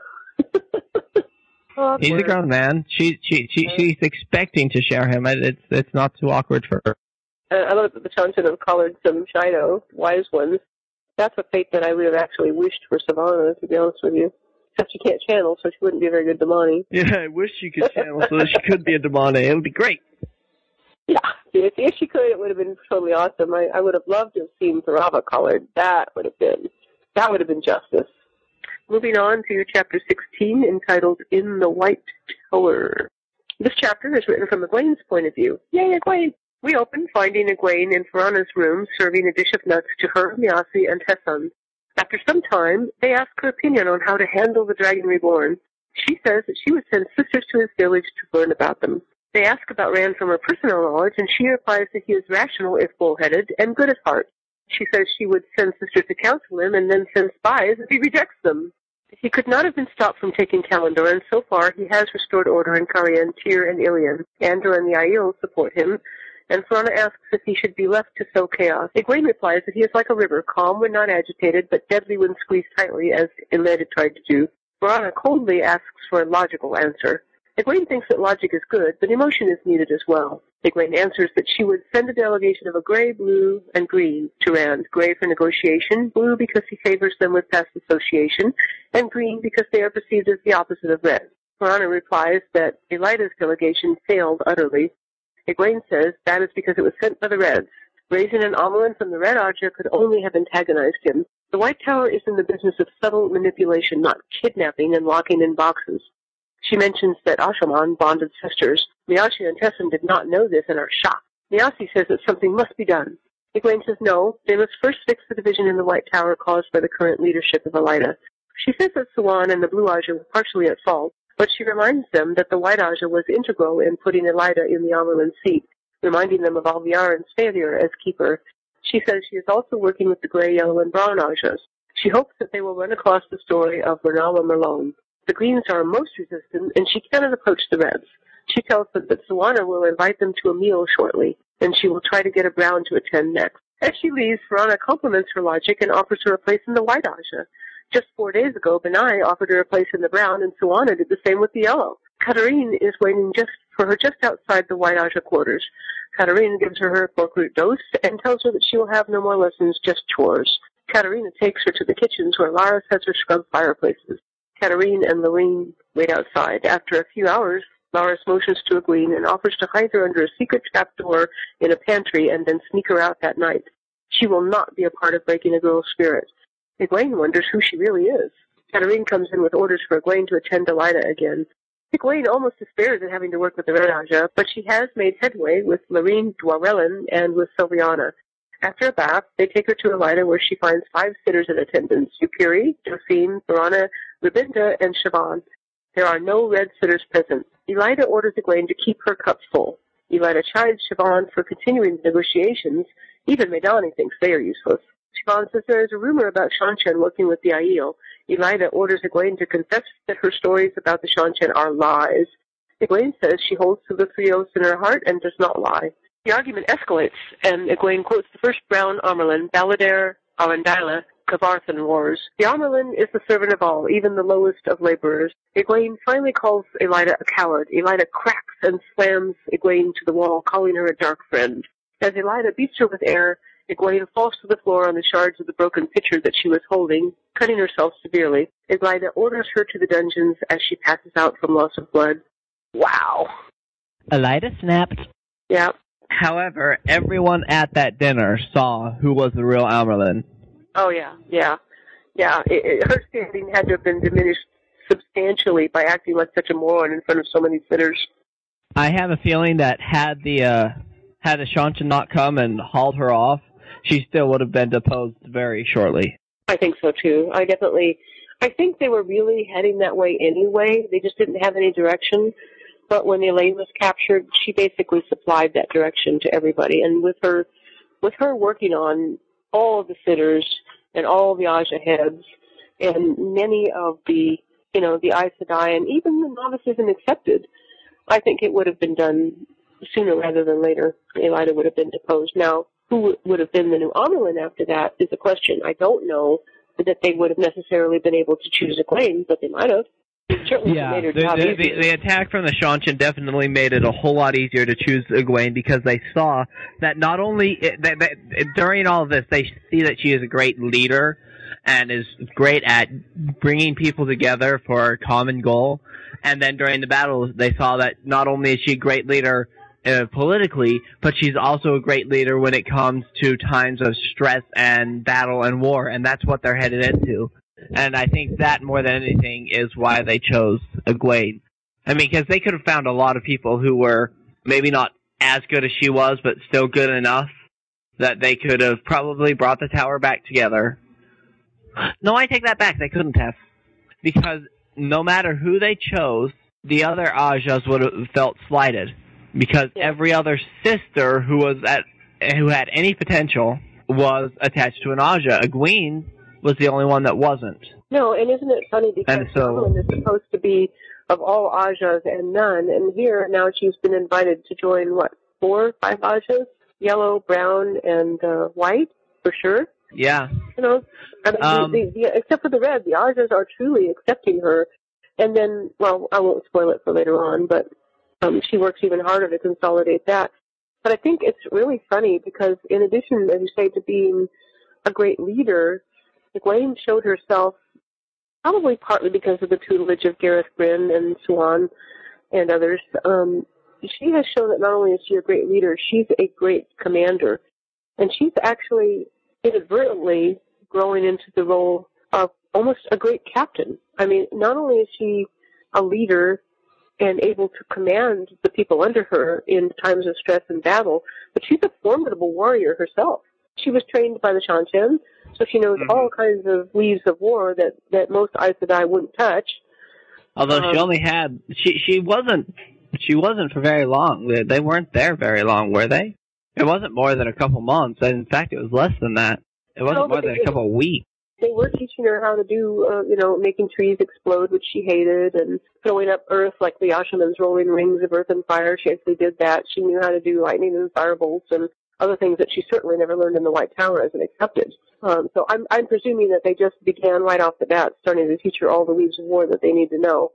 He's a grown man. She, she, she, she's expecting to share him. It's, it's not too awkward for her. Uh, I love that the Shanshan have collared some Shaido, wise ones. That's a fate that I would have actually wished for Savannah, to be honest with you. Except she can't channel, so she wouldn't be a very good Damani. Yeah, I wish she could channel so that she could be a Damani. It would be great. Yeah, if, if she could, it would have been totally awesome. I, I would have loved to have seen Thurava collared. That would have been, that would have been justice. Moving on to chapter sixteen, entitled In the White Tower. This chapter is written from Egwene's point of view. Yay, Egwene! We open finding Egwene in Farana's room serving a dish of nuts to her, Miasi, and Tessun. After some time, they ask her opinion on how to handle the Dragon Reborn. She says that she would send sisters to his village to learn about them. They ask about Rand from her personal knowledge, and she replies that he is rational if bullheaded and good at heart. She says she would send sisters to counsel him and then send spies if he rejects them. He could not have been stopped from taking Kalandor, and so far he has restored order in Carian, Tyr, and Ilion. Andor and the Aiel support him, and Farana asks if he should be left to sow chaos. Egwene replies that he is like a river, calm when not agitated, but deadly when squeezed tightly, as Eilad had tried to do. Farana coldly asks for a logical answer. Egwene thinks that logic is good, but emotion is needed as well. Egwene answers that she would send a delegation of a gray, blue, and green to Rand. Gray for negotiation, blue because he favors them with past association, and green because they are perceived as the opposite of red. Farana replies that Elida's delegation failed utterly. Egwene says that is because it was sent by the Reds. Raising an Amyrlin from the Red Ajah could only have antagonized him. The White Tower is in the business of subtle manipulation, not kidnapping and locking in boxes. She mentions that Ashaman bonded sisters. Miasi and Tessun did not know this and are shocked. Miasi says that something must be done. Egwene says no, they must first fix the division in the White Tower caused by the current leadership of Elida. She says that Siuan and the Blue Ajah were partially at fault, but she reminds them that the White Ajah was integral in putting Elida in the Amyrlin seat, reminding them of Alviarin's failure as keeper. She says she is also working with the Grey, Yellow, and Brown Ajahs. She hopes that they will run across the story of Renala Merlone. The Greens are most resistant, and she cannot approach the Reds. She tells them that Siuana will invite them to a meal shortly, and she will try to get a Brown to attend next. As she leaves, Farana compliments her logic and offers her a place in the White Ajah. Just four days ago, Benai offered her a place in the Brown, and Siuana did the same with the Yellow. Katarine is waiting just for her just outside the White Ajah quarters. Katarine gives her her pork root dose and tells her that she will have no more lessons, just chores. Katarina takes her to the kitchens where Laras has her scrub fireplaces. Katarine and Lorene wait outside. After a few hours, Laras motions to Egwene and offers to hide her under a secret trapdoor in a pantry and then sneak her out that night. She will not be a part of breaking a girl's spirit. Egwene wonders who she really is. Katarine comes in with orders for Egwene to attend Elida again. Egwene almost despairs at having to work with the Red Ajah, but she has made headway with Lorene Dwarelin and with Sylviana. After a bath, they take her to Elida, where she finds five sitters in attendance: Yukiri, Josephine, Farana, Rabinda, and Siobhan. There are no red sitters present. Elida orders Egwene to keep her cup full. Elida chides Siobhan for continuing the negotiations. Even Medani thinks they are useless. Siobhan says there is a rumor about Shanshan working with the Aiel. Elida orders Egwene to confess that her stories about the Shanshan are lies. Egwene says she holds to the three oaths in her heart and does not lie. The argument escalates, and Egwene quotes the first Brown Amyrlin, Ballader, Arundhela, Kavarthan Wars. The Amyrlin is the servant of all, even the lowest of laborers. Egwene finally calls Elida a coward. Elida cracks and slams Egwene to the wall, calling her a dark friend. As Elida beats her with air, Egwene falls to the floor on the shards of the broken pitcher that she was holding, cutting herself severely. Elida orders her to the dungeons as she passes out from loss of blood. Wow. Elida snapped. Yeah. However, everyone at that dinner saw who was the real Amyrlin. Oh, yeah, yeah. Yeah, it, it, her standing had to have been diminished substantially by acting like such a moron in front of so many sitters. I have a feeling that had the uh, had the Shanshan not come and hauled her off, she still would have been deposed very shortly. I think so too. I definitely, I think they were really heading that way anyway. They just didn't have any direction. But when Elaine was captured, she basically supplied that direction to everybody. And with her, with her working on all of the sitters and all the Aja heads and many of the, you know, the Aes Sedai and even the novices and accepted, I think it would have been done sooner rather than later. Elida would have been deposed. Now, who would have been the new Amyrlin after that is a question. I don't know that they would have necessarily been able to choose Egwene, but they might have. Certainly yeah, made her the, job the, easier. the, the attack from the Seanchan definitely made it a whole lot easier to choose Egwene because they saw that not only that, that during all of this they see that she is a great leader and is great at bringing people together for a common goal, and then during the battles they saw that not only is she a great leader uh, politically, but she's also a great leader when it comes to times of stress and battle and war, and that's what they're headed into. And I think that, more than anything, is why they chose Egwene. I mean, because they could have found a lot of people who were maybe not as good as she was, but still good enough that they could have probably brought the tower back together. No, I take that back. They couldn't have. Because no matter who they chose, the other Ajas would have felt slighted. Because Yeah. every other sister who was at, who had any potential was attached to an Aja. Egwene was the only one that wasn't. No, and isn't it funny because And so- Amyrlin is supposed to be of all Ajas and none, and here now she's been invited to join, what, four, five Ajas? Yellow, brown, and uh, white, for sure. Yeah. You know, I mean, Um, the, the, the, except for the red, the Ajas are truly accepting her. And then, well, I won't spoil it for later on, but um, she works even harder to consolidate that. But I think it's really funny because in addition, as you say, to being a great leader, Egwene showed herself probably partly because of the tutelage of Gareth Bryn and Siuan and others. Um, she has shown that not only is she a great leader, she's a great commander. And she's actually inadvertently growing into the role of almost a great captain. I mean, not only is she a leader and able to command the people under her in times of stress and battle, but she's a formidable warrior herself. She was trained by the Seanchan, so she knows Mm-hmm. all kinds of weaves of war that, that most Aes Sedai wouldn't touch. Although Um, she only had, she she wasn't, she wasn't for very long. They, they weren't there very long, were they? It wasn't more than a couple months. And in fact, it was less than that. It wasn't No, but more than they- a couple of weeks. They were teaching her how to do, uh, you know, making trees explode, which she hated, and throwing up earth like the Ashaman's rolling rings of earth and fire. She actually did that. She knew how to do lightning and firebolts and other things that she certainly never learned in the White Tower as an accepted. Um, so I'm, I'm presuming that they just began right off the bat starting to teach her all the weaves of war that they need to know.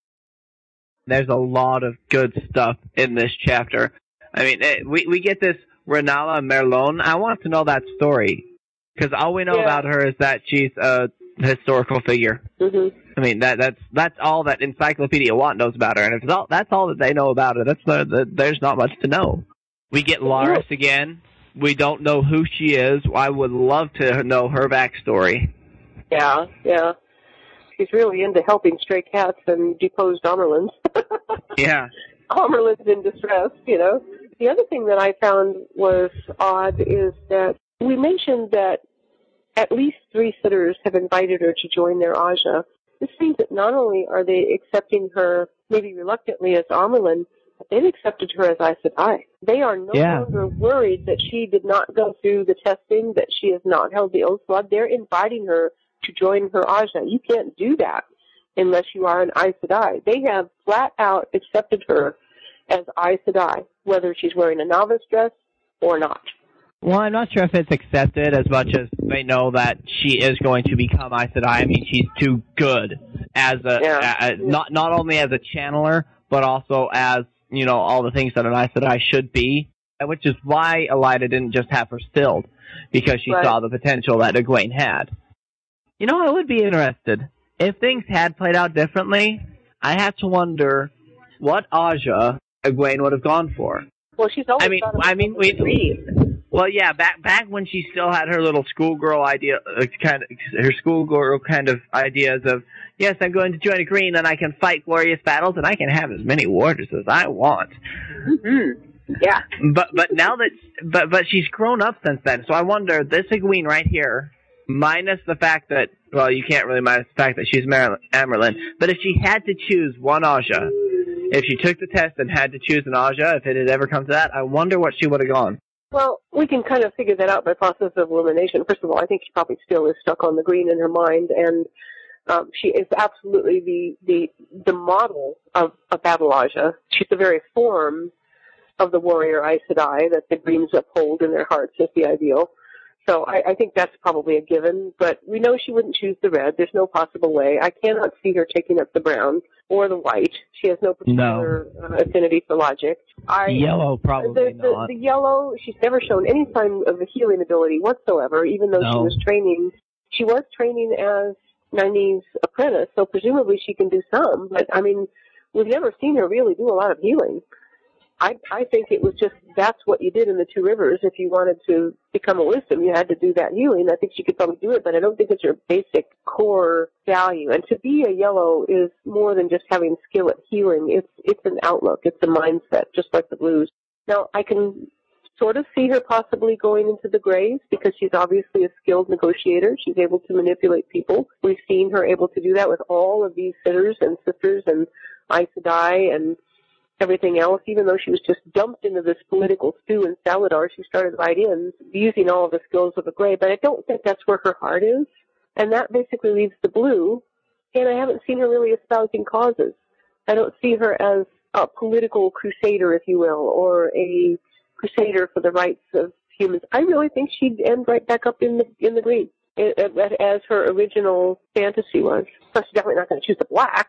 There's a lot of good stuff in this chapter. I mean, it, we we get this Renala Merlon. I want to know that story. Because all we know Yeah. about her is that she's a historical figure. Mm-hmm. I mean, that that's that's all that Encyclopedia Watt knows about her. And if it's all, that's all that they know about her, that's not, that, there's not much to know. We get Laris again. We don't know who she is. I would love to know her backstory. Yeah, yeah. She's really into helping stray cats and deposed Amyrlins. Yeah. Amyrlin's in distress, you know. The other thing that I found was odd is that we mentioned that at least three sitters have invited her to join their Aja. This means that not only are they accepting her, maybe reluctantly, as Amyrlin, but they've accepted her as Aes Sedai. They are no Yeah. longer worried that she did not go through the testing, that she has not held the oath blood. They're inviting her to join her Aja. You can't do that unless you are an Aes Sedai. They have flat out accepted her as Aes Sedai, whether she's wearing a novice dress or not. Well, I'm not sure if it's accepted as much as they know that she is going to become Aes Sedai. I mean, she's too good as a, Yeah. a, a not not only as a channeler, but also as, you know, all the things that an Aes Sedai should be, which is why Elida didn't just have her stilled, because she Right. saw the potential that Egwene had. You know, I would be interested. If things had played out differently, I have to wonder what Aja Egwene would have gone for. Well, she's always I mean, thought of I mean, we, read. well, yeah, back back when she still had her little schoolgirl idea, uh, kind of her schoolgirl kind of ideas of, yes, I'm going to join a green and I can fight glorious battles and I can have as many warders as I want. Mm-hmm. Yeah. But but now that but but she's grown up since then, so I wonder this Egwene right here, minus the fact that well you can't really minus the fact that she's Mar- Amyrlin, but if she had to choose one Aja, if she took the test and had to choose an Aja, if it had ever come to that, I wonder what she would have gone. Well, we can kind of figure that out by process of elimination. First of all, I think she probably still is stuck on the green in her mind, and um, she is absolutely the the the model of a battle Aja. She's the very form of the warrior Aes Sedai that the Greens uphold in their hearts as the ideal. So I, I think that's probably a given, but we know she wouldn't choose the red. There's no possible way. I cannot see her taking up the brown or the white. She has no particular no. Uh, affinity for logic. I, yellow, probably the, the, not. The yellow, she's never shown any sign of a healing ability whatsoever, even though no. she was training. She was training as Nynaeve's apprentice, so presumably she can do some, but I mean, we've never seen her really do a lot of healing. I, I think it was just, that's what you did in the Two Rivers. If you wanted to become a wisdom, you had to do that healing. I think she could probably do it, but I don't think it's her basic core value. And to be a yellow is more than just having skill at healing. It's, it's an outlook. It's a mindset, just like the blues. Now, I can sort of see her possibly going into the grays because she's obviously a skilled negotiator. She's able to manipulate people. We've seen her able to do that with all of these sitters and sisters and Aes Sedai and everything else, even though she was just dumped into this political stew in Saladar, she started right in using all of the skills of a gray, but I don't think that's where her heart is, and that basically leaves the blue, and I haven't seen her really espousing causes. I don't see her as a political crusader, if you will, or a crusader for the rights of humans. I really think she'd end right back up in the in the green, as her original fantasy was. Plus, she's definitely not going to choose the black.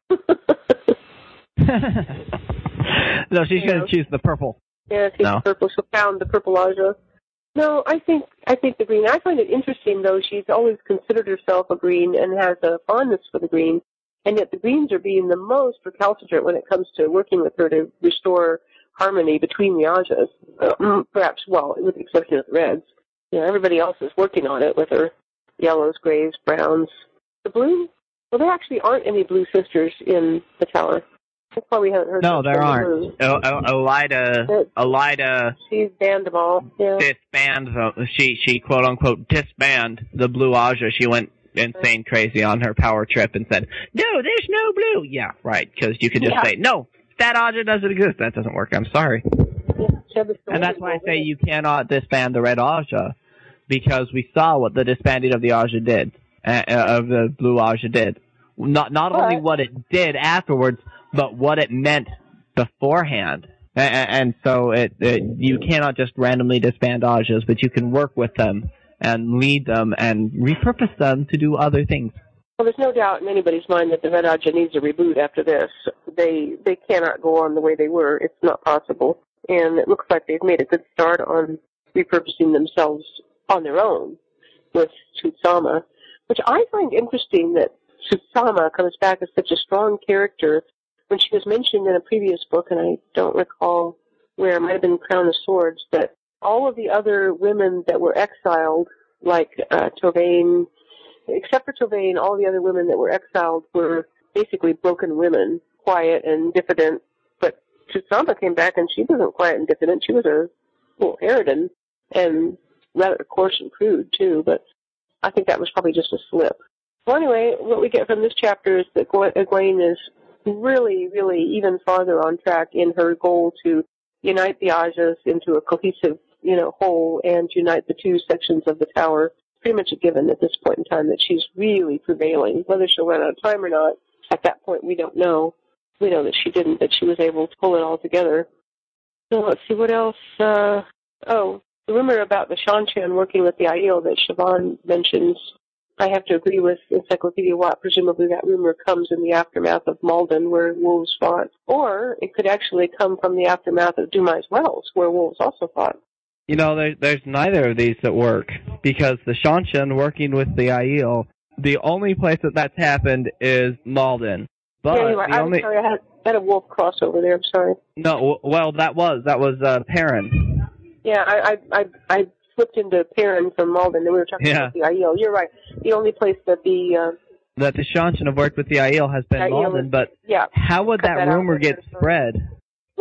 No, she's going to choose the purple. Yeah, she's no. purple. She'll found the purple Aja. No, I think I think the green. I find it interesting, though. She's always considered herself a green and has a fondness for the green, and yet the greens are being the most recalcitrant when it comes to working with her to restore harmony between the Ajas. Uh, perhaps, well, with the exception of the reds. You know, everybody else is working on it with her yellows, grays, browns. The blue? Well, there actually aren't any blue sisters in the tower. That's why we haven't heard. No, there aren't. O- o- Elida, Elida. She's banned them all. Yeah. Disband. She she quote unquote disband the blue Aja. She went insane crazy on her power trip and said, "No, there's no blue." Yeah, right. Because you could just yeah. say, "No, that Aja doesn't exist." That doesn't work. I'm sorry. Yeah, and that's why I say you cannot disband the red Aja, because we saw what the disbanding of the Aja did, uh, of the blue Aja did. Not not what? only what it did afterwards, but what it meant beforehand. And, and so it, it you cannot just randomly disband Ajas, but you can work with them and lead them and repurpose them to do other things. Well, there's no doubt in anybody's mind that the Red Aja needs a reboot after this. They they cannot go on the way they were. It's not possible. And it looks like they've made a good start on repurposing themselves on their own with Tsutsama, which I find interesting that Tsutsama comes back as such a strong character when she was mentioned in a previous book, and I don't recall where, it might have been Crown of Swords, that all of the other women that were exiled, like uh, Tovann, except for Tovann, all the other women that were exiled were basically broken women, quiet and diffident. But Tsutsama came back, and she wasn't quiet and diffident. She was a little harridan, and rather coarse and crude, too, but I think that was probably just a slip. Well, anyway, what we get from this chapter is that Egwene is really, really even farther on track in her goal to unite the Ajas into a cohesive, you know, whole and unite the two sections of the tower. Pretty much a given at this point in time that she's really prevailing. Whether she'll run out of time or not, at that point we don't know. We know that she didn't, that she was able to pull it all together. So let's see what else. Uh, oh, the rumor about the Shanshan working with the Aiel that Siobhan mentions, I have to agree with Encyclopedia Watt. Presumably that rumor comes in the aftermath of Malden, where wolves fought. Or it could actually come from the aftermath of Dumai's Wells, where wolves also fought. You know, there, there's neither of these that work, because the Shanshan working with the Aiel, the only place that that's happened is Malden. But yeah, you are. the I'm only... sorry, I had, I had a wolf crossover there, I'm sorry. No, well, that was, that was uh, Perrin. Yeah, I, I, I, I flipped into Perrin from Malden, and we were talking yeah. about the Aiel. You're right. The only place that the... Uh, that the Shanshan have worked with the Aiel has been Aiel Malden, is, but yeah, how would that, that rumor get spread?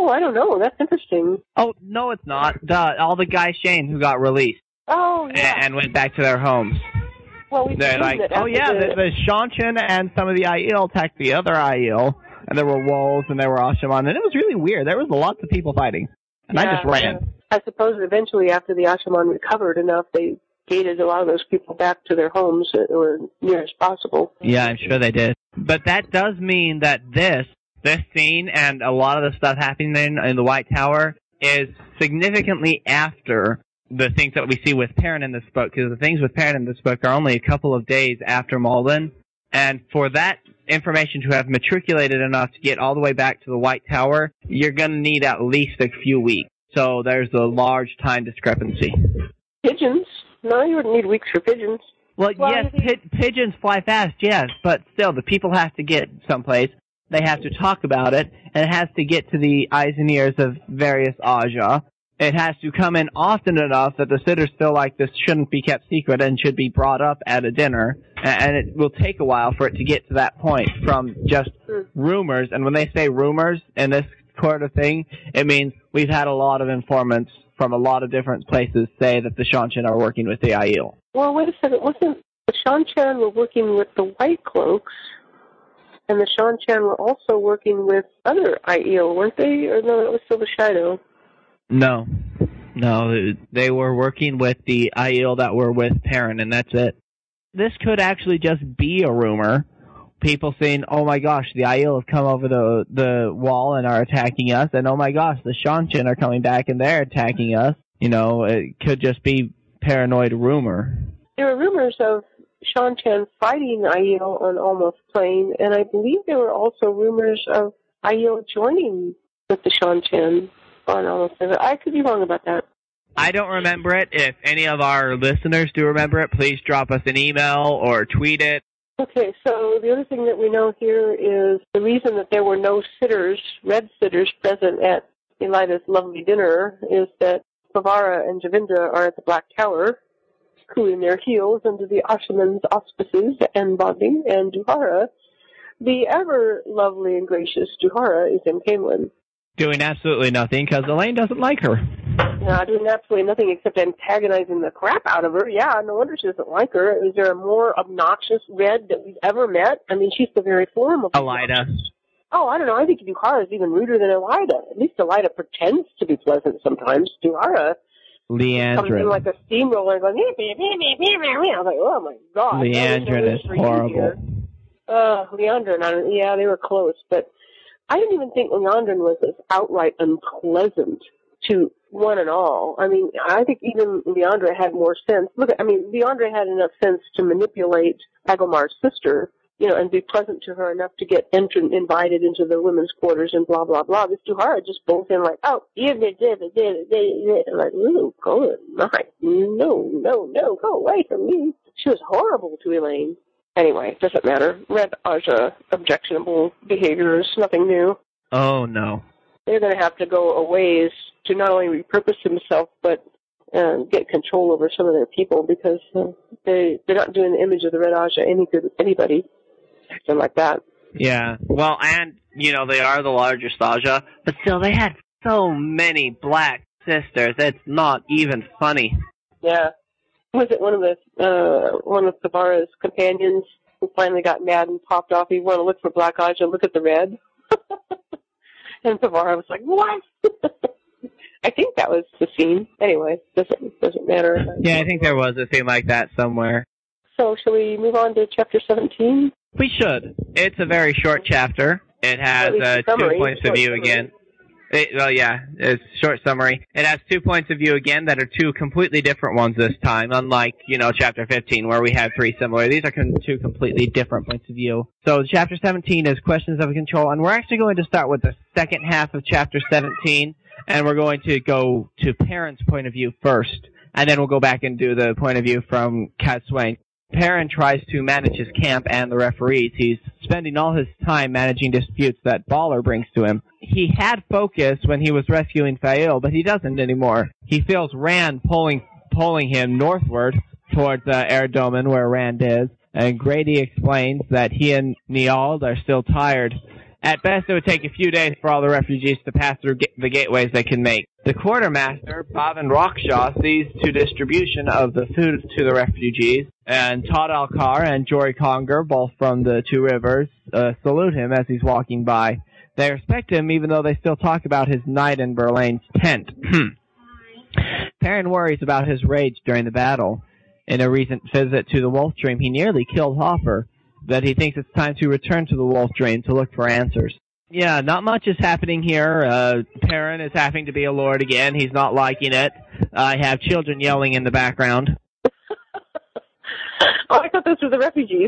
Oh, I don't know. That's interesting. Oh, no, it's not. The, all the guys Shane who got released. Oh, yeah. And, and went back to their homes. Well, we They're like, oh, yeah, the, the Shanchan and some of the Aiel attacked the other Aiel. And there were wolves and there were Ashaman. And it was really weird. There was lots of people fighting. And yeah, I just ran. Yeah. I suppose eventually after the Ashaman recovered enough, they gated a lot of those people back to their homes or near as possible. Yeah, I'm sure they did. But that does mean that this, this scene and a lot of the stuff happening in the White Tower is significantly after the things that we see with Perrin in this book, because the things with Perrin in this book are only a couple of days after Malden. And for that information to have matriculated enough to get all the way back to the White Tower, you're going to need at least a few weeks. So there's a large time discrepancy. Pigeons? No, you wouldn't need weeks for pigeons. Well, well yes, pi- pigeons fly fast, yes, but still, the people have to get someplace. They have to talk about it, and it has to get to the eyes and ears of various Aja. It has to come in often enough that the sitters feel like this shouldn't be kept secret and should be brought up at a dinner. And it will take a while for it to get to that point from just rumors. And when they say rumors in this sort of thing, it means we've had a lot of informants from a lot of different places say that the Shanchan are working with the Aiel. Well, wait a second. Wasn't the Shanchan were working with the White Cloaks, and the Shanchan were also working with other Aiel, weren't they? Or no, it was still the Shido. No. No, they were working with the Aiel that were with Perrin, and that's it. This could actually just be a rumor. People saying, oh my gosh, the Aiel have come over the the wall and are attacking us, and oh my gosh, the Shanchan are coming back and they're attacking us. You know, it could just be paranoid rumor. There were rumors of Shanchan fighting Aiel on Almost Plain, and I believe there were also rumors of Aiel joining with the Shanchan on Almost Plain. I could be wrong about that. I don't remember it. If any of our listeners do remember it, please drop us an email or tweet it. Okay, so the other thing that we know here is the reason that there were no sitters, red sitters, present at Elida's lovely dinner is that Pavara and Javindra are at the Black Tower, cooling their heels under the Ashaman's auspices and bonding, and Duhara, the ever lovely and gracious Duhara, is in Camelin. Doing absolutely nothing because Elaine doesn't like her. No, doing absolutely nothing except antagonizing the crap out of her. Yeah, no wonder she doesn't like her. Is there a more obnoxious red that we've ever met? I mean, she's the very form of Elida. Oh, I don't know. I think Duhara is even ruder than Elida. At least Elida pretends to be pleasant sometimes. Duhara Leandrin comes in like a steamroller going, beep, beep, beep, beep, beep. I was like, oh my God. Leandrin is horrible. Uh, Leandrin, yeah, they were close, but I didn't even think Leandrin was as outright unpleasant to one and all. I mean, I think even Leandra had more sense. Look, I mean, Leandra had enough sense to manipulate Agomar's sister, you know, and be pleasant to her enough to get entrant invited into the women's quarters and blah, blah, blah. This Duhara just bolts in like, oh, you did, did, did, did, did. Like, ooh, good night. No, no, no, go away from me. She was horrible to Elaine. Anyway, it doesn't matter. Red Aja, objectionable behaviors, nothing new. Oh, no. They're going to have to go a ways to not only repurpose himself, but uh, get control over some of their people, because uh, they, they're not doing the image of the Red Aja any good with anybody. Something like that. Yeah. Well, and, you know, they are the largest Aja, but still, they had so many black sisters. It's not even funny. Yeah. Was it one of the, uh, one of Pavara's companions who finally got mad and popped off? You want to look for Black Aja, look at the red. And Pavara was like, what? I think that was the scene. Anyway, doesn't doesn't matter. Yeah, I think there was a scene like that somewhere. So, shall we move on to chapter seventeen? We should. It's a very short chapter. It has uh, two points of view again. It, well, yeah, it's a short summary. It has two points of view again that are two completely different ones this time, unlike, you know, chapter fifteen where we had three similar. These are two completely different points of view. So chapter seventeen is questions of control, and we're actually going to start with the second half of chapter seventeen, and we're going to go to Perrin's point of view first, and then we'll go back and do the point of view from Cat Swain. Perrin tries to manage his camp and the referees. He's spending all his time managing disputes that Baller brings to him. He had focus when he was rescuing Fael, but he doesn't anymore. He feels Rand pulling pulling him northward towards uh, Erdomen, where Rand is, and Grady explains that he and Niald are still tired At best, it would take a few days for all the refugees to pass through ga- the gateways they can make. The quartermaster, Bhavin Raksha, sees to distribution of the food to the refugees, and Todd Alkar and Jory Conger, both from the Two Rivers, uh, salute him as he's walking by. They respect him even though they still talk about his night in Verlaine's tent. Perrin worries about his rage during the battle. In a recent visit to the Wolf Dream, he nearly killed Hopper, but he thinks it's time to return to the Wolf Dream to look for answers. Yeah, not much is happening here. Uh, Perrin is having to be a lord again. He's not liking it. I have children yelling in the background. Oh, I thought those were the refugees.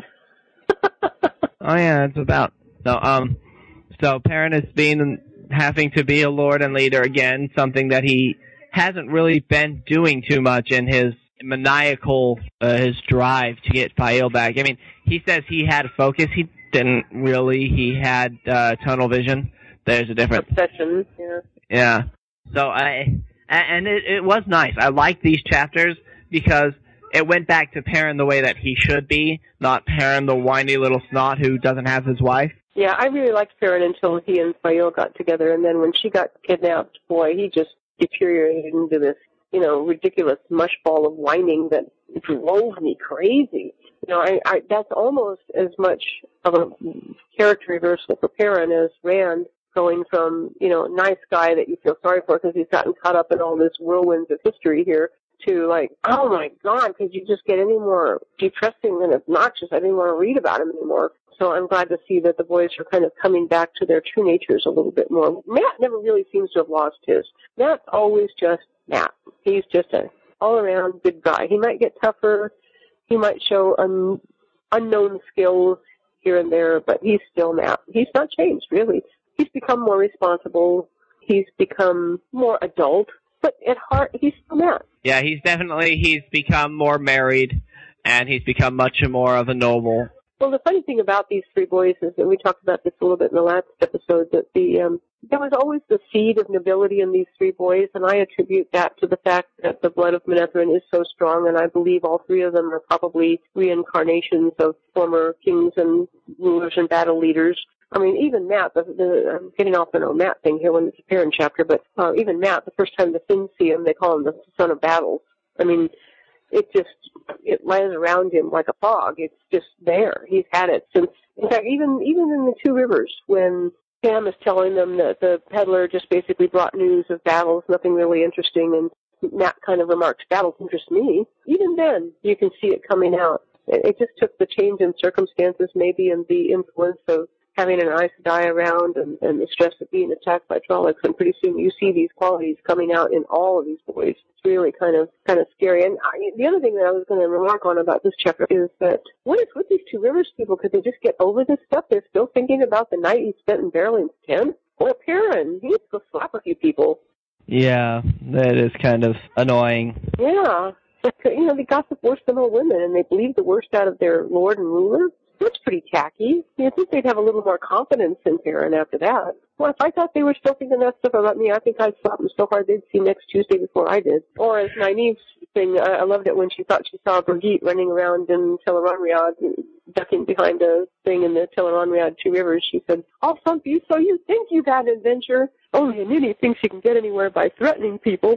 Oh yeah, it's about so um so Perrin is being having to be a lord and leader again, something that he hasn't really been doing too much in his maniacal uh, his drive to get Fael back. I mean, he says he had focus. He didn't really. He had uh, tunnel vision. There's a difference. Obsession, yeah. Yeah. So I and it, it was nice. I liked these chapters because it went back to Perrin the way that he should be, not Perrin the whiny little snot who doesn't have his wife. Yeah, I really liked Perrin until he and Fael got together, and then when she got kidnapped, boy, he just deteriorated into this, you know, ridiculous mushball of whining that drove me crazy. You know, I, I that's almost as much of a character reversal for Perrin as Rand, going from, you know, nice guy that you feel sorry for because he's gotten caught up in all this whirlwinds of history here, to like, oh my God, could you just get any more depressing and obnoxious? I didn't want to read about him anymore. So I'm glad to see that the boys are kind of coming back to their true natures a little bit more. Matt never really seems to have lost his. Matt's always just Matt. He's just an all-around good guy. He might get tougher. He might show un- unknown skills here and there, but he's still Matt. He's not changed, really. He's become more responsible. He's become more adult. But at heart, he's still Matt. Yeah, he's definitely, he's become more married, and he's become much more of a noble. Well, the funny thing about these three boys is that we talked about this a little bit in the last episode, that the um, there was always the seed of nobility in these three boys, and I attribute that to the fact that the blood of Manetheren is so strong, and I believe all three of them are probably reincarnations of former kings and rulers and battle leaders. I mean, even Matt, the, the, I'm getting off on a Matt thing here when it's a Perrin chapter, but uh, even Matt, the first time the Finns see him, they call him the son of battles. I mean, it just, it lies around him like a fog. It's just there. He's had it since, in fact, even, even in the Two Rivers, when Pam is telling them that the peddler just basically brought news of battles, nothing really interesting, and Matt kind of remarks, battles interest me. Even then, you can see it coming out. It, it just took the change in circumstances, maybe, and the influence of having an Aes Sedai around and, and the stress of being attacked by Trollocs, and pretty soon you see these qualities coming out in all of these boys. It's really kind of kind of scary. And I, the other thing that I was going to remark on about this chapter is that what is with these Two Rivers people? Could they just get over this stuff? They're still thinking about the night he spent in Beryllian's tent? Or Perrin, he needs to go slap a few people. Yeah, that is kind of annoying. Yeah. You know, they gossip worse than all women, and they believe the worst out of their lord and ruler. That's pretty tacky. You'd think they'd have a little more confidence in Perrin after that. Well, if I thought they were still thinking that stuff about me, I think I'd slap them so hard they'd see next Tuesday before I did. Or as Nynaeve's thing, I, I loved it when she thought she saw Brigitte running around in Tel'aran'rhiod, ducking behind a thing in the Tel'aran'rhiod Two Rivers. She said, "I'll thump you so you think you've had an adventure. Only a ninny thinks you can get anywhere by threatening people."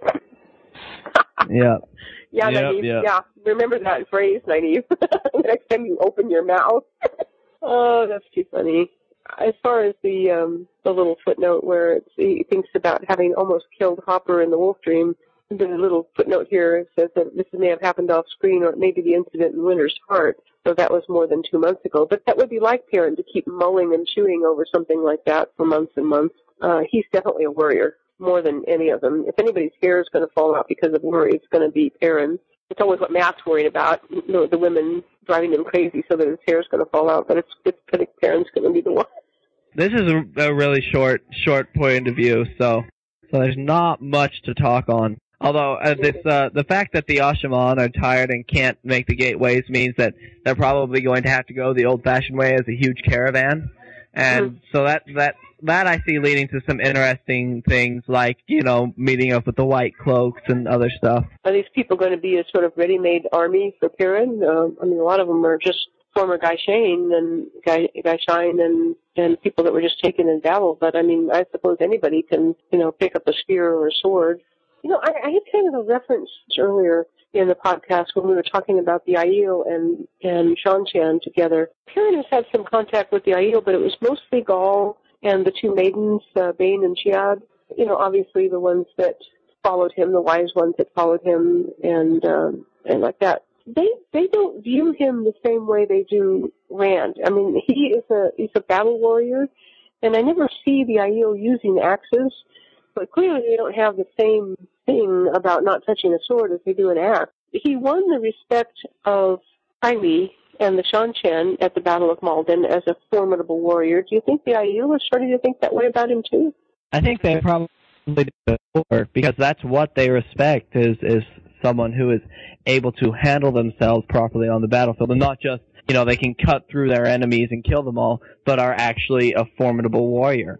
Yeah. Yeah, yep, Nynaeve. Yep. Yeah, remember that phrase, Nynaeve. Next time you open your mouth. Oh, that's too funny. As far as the um, the little footnote where it's, he thinks about having almost killed Hopper in the Wolf Dream, the little footnote here says that this may have happened off screen, or it may be the incident in Winter's Heart. So that was more than two months ago. But that would be like Perrin to keep mulling and chewing over something like that for months and months. Uh, he's definitely a worrier, more than any of them. If anybody's hair is going to fall out because of worry, it's going to be Perrin. It's always what Matt's worried about, you know, the women driving him crazy so that his hair is going to fall out, but it's, it's I think Perrin's going to be the one. This is a, a really short, short point of view, so so there's not much to talk on. Although uh, this, uh, the fact that the Ashaman are tired and can't make the gateways means that they're probably going to have to go the old-fashioned way as a huge caravan, and mm-hmm. so that that that I see leading to some interesting things, like, you know, meeting up with the White Cloaks and other stuff. Are these people going to be a sort of ready-made army for Perrin? Uh, I mean, a lot of them are just former Guy Shane and Guy, Guy Shine and, and people that were just taken in battle. But I mean, I suppose anybody can, you know, pick up a spear or a sword. You know, I, I had kind of a reference earlier in the podcast when we were talking about the Aiel and, and Shan-Chan together. Perrin has had some contact with the Aiel, but it was mostly Gaul and the two maidens, uh, Bane and Chiad. You know, obviously the ones that followed him, the wise ones that followed him, and um, and like that. They they don't view him the same way they do Rand. I mean, he is a he's a battle warrior, and I never see the Aiel using axes. But clearly, they don't have the same thing about not touching a sword as they do an axe. He won the respect of Kylie and the Shan-Chan at the Battle of Malden as a formidable warrior. Do you think the Aiel are starting to think that way about him too? I think they probably did before, because that's what they respect is is someone who is able to handle themselves properly on the battlefield, and not just, you know, they can cut through their enemies and kill them all, but are actually a formidable warrior.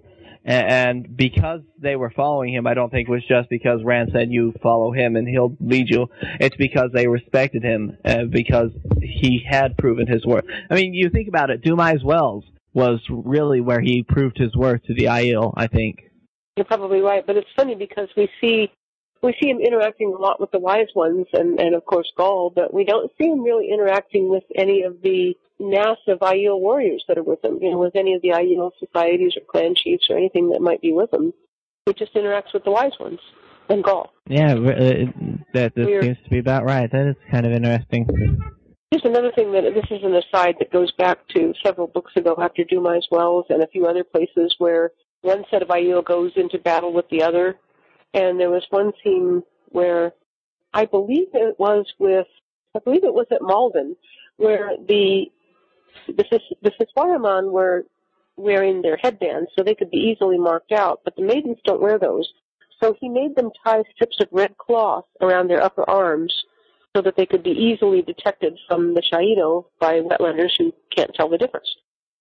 And because they were following him, I don't think it was just because Rand said, you follow him and he'll lead you. It's because they respected him, uh, because he had proven his worth. I mean, you think about it, Dumais Wells was really where he proved his worth to the Aiel, I think. You're probably right, but it's funny because we see we see him interacting a lot with the wise ones and, and of course, Gaul, but we don't see him really interacting with any of the massive Aiel warriors that are with him, you know, with any of the Aiel societies or clan chiefs or anything that might be with him. He just interacts with the wise ones and Gaul. Yeah, uh, that, that seems to be about right. That is kind of interesting. Here's another thing that, this is an aside that goes back to several books ago after Dumais Wells and a few other places where one set of Aiel goes into battle with the other. And there was one scene where I believe it was with, I believe it was at Malden, where the the, the Siswaraman were wearing their headbands so they could be easily marked out, but the maidens don't wear those. So he made them tie strips of red cloth around their upper arms so that they could be easily detected from the Shaido by wetlanders who can't tell the difference.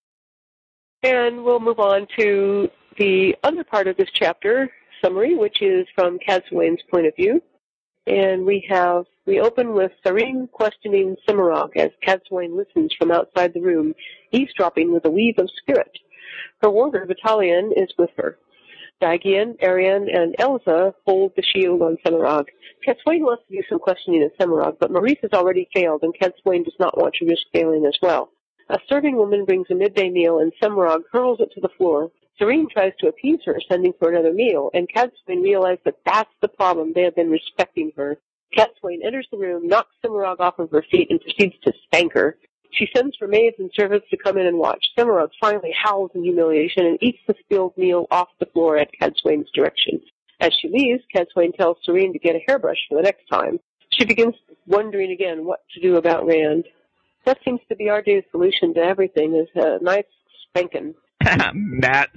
And we'll move on to the other part of this chapter summary, which is from Cadsuane's point of view. And we have, we open with Sarene questioning Cimarog as Cadsuane listens from outside the room, eavesdropping with a weave of spirit. Her warder, Vitalian, is with her. Dagian, Arian, and Elza hold the shield on Cimarog. Cadsuane wants to do some questioning of Cimarog, but Maurice has already failed, and Cadsuane does not want to risk failing as well. A serving woman brings a midday meal, and Cimarog hurls it to the floor. Sarene tries to appease her, sending for another meal, and Cadsuane realizes that that's the problem. They have been respecting her. Cadsuane enters the room, knocks Cimarog off of her feet, and proceeds to spank her. She sends for maids and servants to come in and watch. Cimarog finally howls in humiliation and eats the spilled meal off the floor at Cadsuane's direction. As she leaves, Cadsuane tells Sarene to get a hairbrush for the next time. She begins wondering again what to do about Rand. That seems to be our day's solution to everything, is a nice spanking. Matt.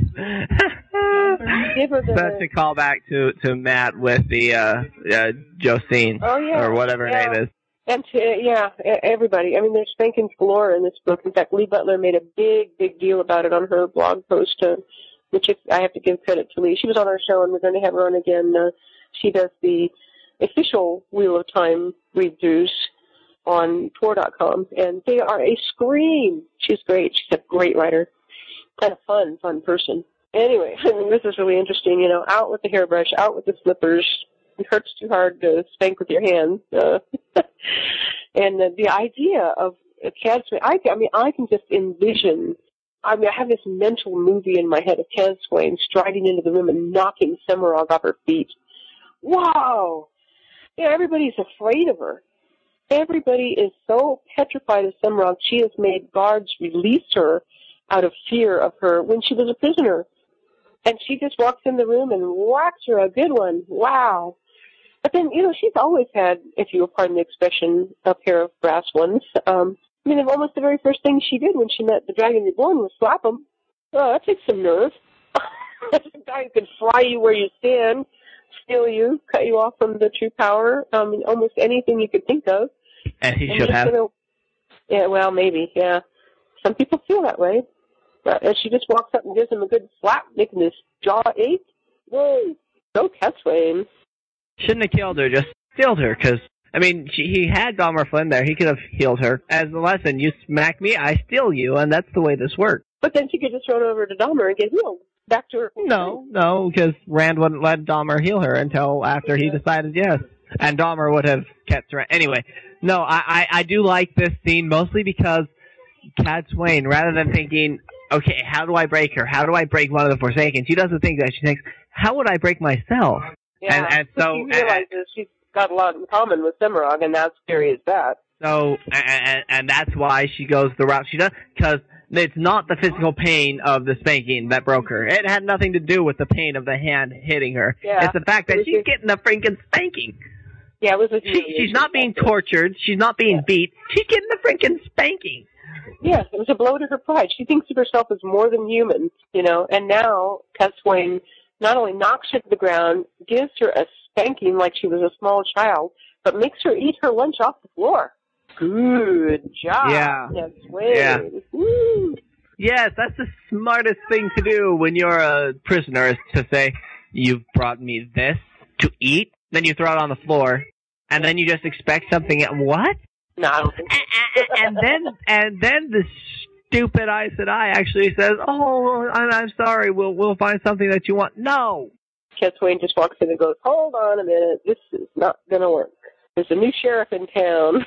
Give her the, That's a callback to, to Matt with the uh, uh, Josine, oh, yeah, or whatever yeah. her name is. And to, yeah, everybody. I mean, there's spankings galore in this book. In fact, Lee Butler made a big, big deal about it on her blog post, uh, which if, I have to give credit to Lee. She was on our show, and we're going to have her on again. Uh, she does the official Wheel of Time read-throughs on Tor dot com, and they are a scream. She's great. She's a great writer. Kind of fun, fun person. Anyway, I mean, this is really interesting. You know, out with the hairbrush, out with the slippers. It hurts too hard to spank with your hands. Uh, and uh, the idea of a Cadsuane, I, I mean, I can just envision, I mean, I have this mental movie in my head of Cadsuane striding into the room and knocking Cimarog off her feet. Wow! Yeah, everybody's afraid of her. Everybody is so petrified of Cimarog, she has made guards release her out of fear of her when she was a prisoner. And she just walks in the room and whacks her a good one. Wow. But then, you know, she's always had, if you will pardon the expression, a pair of brass ones. Um, I mean, almost the very first thing she did when she met the Dragon Reborn was slap him. Oh, that takes some nerve. That's a guy who could fry you where you stand, steal you, cut you off from the true power, um, almost anything you could think of. And he and should have. Gonna, yeah, well, maybe, yeah. Some people feel that way. But as she just walks up and gives him a good slap, making his jaw ache. Whoa, go Cadsuane. Shouldn't have killed her, just killed her, because I mean, she, he had Dahmer Flynn there. He could have healed her. As a lesson, you smack me, I steal you, and that's the way this works. But then she could just run over to Dahmer and get healed. Back to her. No, no, because Rand wouldn't let Dahmer heal her until after he decided yes. And Dahmer would have kept her. Anyway, no, I, I, I do like this scene mostly because Cat Swain, rather than thinking, okay, how do I break her? How do I break one of the Forsaken? She doesn't think that. She thinks, how would I break myself? Yeah, and, and so she realizes uh, she's got a lot in common with Cimarron, and that's scary as that. So, and, and that's why she goes the route she does, because it's not the physical pain of the spanking that broke her. It had nothing to do with the pain of the hand hitting her. Yeah. It's the fact that she's getting the freaking spanking. Yeah, it was a she, She's not being tortured. She's not being yeah. beat. She's getting the freaking spanking. Yes, it was a blow to her pride. She thinks of herself as more than human, you know, and now Cat Swain not only knocks her to the ground, gives her a spanking like she was a small child, but makes her eat her lunch off the floor. Good job. Yeah. Cat Swain. Yeah. Woo. Yes, that's the smartest thing to do when you're a prisoner, is to say, you've brought me this to eat, then you throw it on the floor, and then you just expect something. What? No, I don't think so. and, and then, and then the stupid Aes Sedai actually says, "Oh, I'm, I'm sorry. We'll we'll find something that you want." No. Cat Swain just walks in and goes, "Hold on a minute. This is not going to work. There's a new sheriff in town."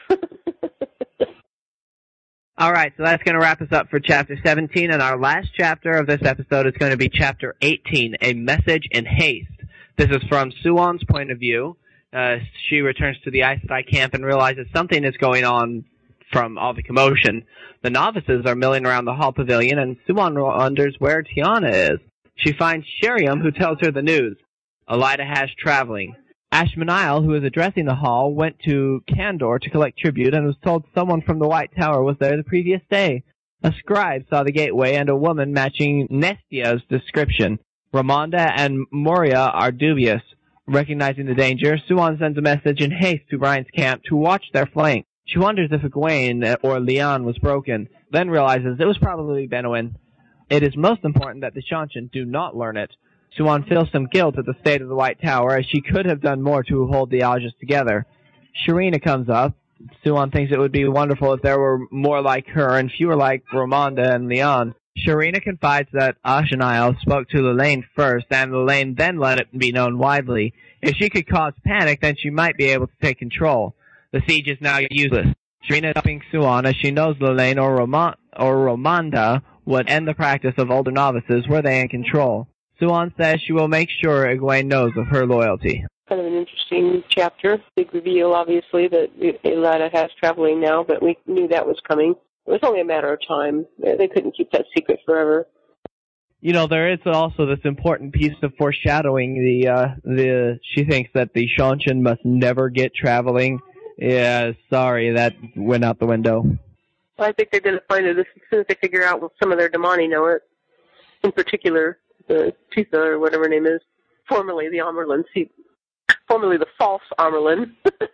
All right, so that's going to wrap us up for Chapter seventeen, and our last chapter of this episode is going to be Chapter eighteen, A Message in Haste. This is from Suon's point of view. Uh, she returns to the Aes Sedai camp and realizes something is going on from all the commotion. The novices are milling around the hall pavilion, and Suon wonders where Tiana is. She finds Sheriam, who tells her the news. Elaida Hash traveling. Ashmanile, who is addressing the hall, went to Kandor to collect tribute and was told someone from the White Tower was there the previous day. A scribe saw the gateway and a woman matching Nestia's description. Ramonda and Moria are dubious. Recognizing the danger, Suon sends a message in haste to Brian's camp to watch their flank. She wonders if Egwene or Leon was broken, then realizes it was probably Benowyn. It is most important that the Seanchan do not learn it. Suon feels some guilt at the state of the White Tower, as she could have done more to hold the Ajahs together. Shirina comes up. Suon thinks it would be wonderful if there were more like her and fewer like Ramonda and Leon. Shirina confides that Ashmanile spoke to Lelaine first, and Lelaine then let it be known widely. If she could cause panic, then she might be able to take control. The siege is now useless. Shirina is helping Suon, as she knows Lelaine or, Ramon- or Ramonda would end the practice of older novices were they in control. Suon says she will make sure Egwene knows of her loyalty. Kind of an interesting chapter. Big reveal, obviously, that Elaida has traveling now, but we knew that was coming. It was only a matter of time. They couldn't keep that secret forever. You know, there is also this important piece of foreshadowing. The uh, the she thinks that the Seanchan must never get traveling. Yeah, sorry, that went out the window. Well, I think they're going to find it as soon as they figure out what some of their Damani know it. In particular, the Titha, or whatever her name is, formerly the Amyrlin, see, formerly the false Amyrlin.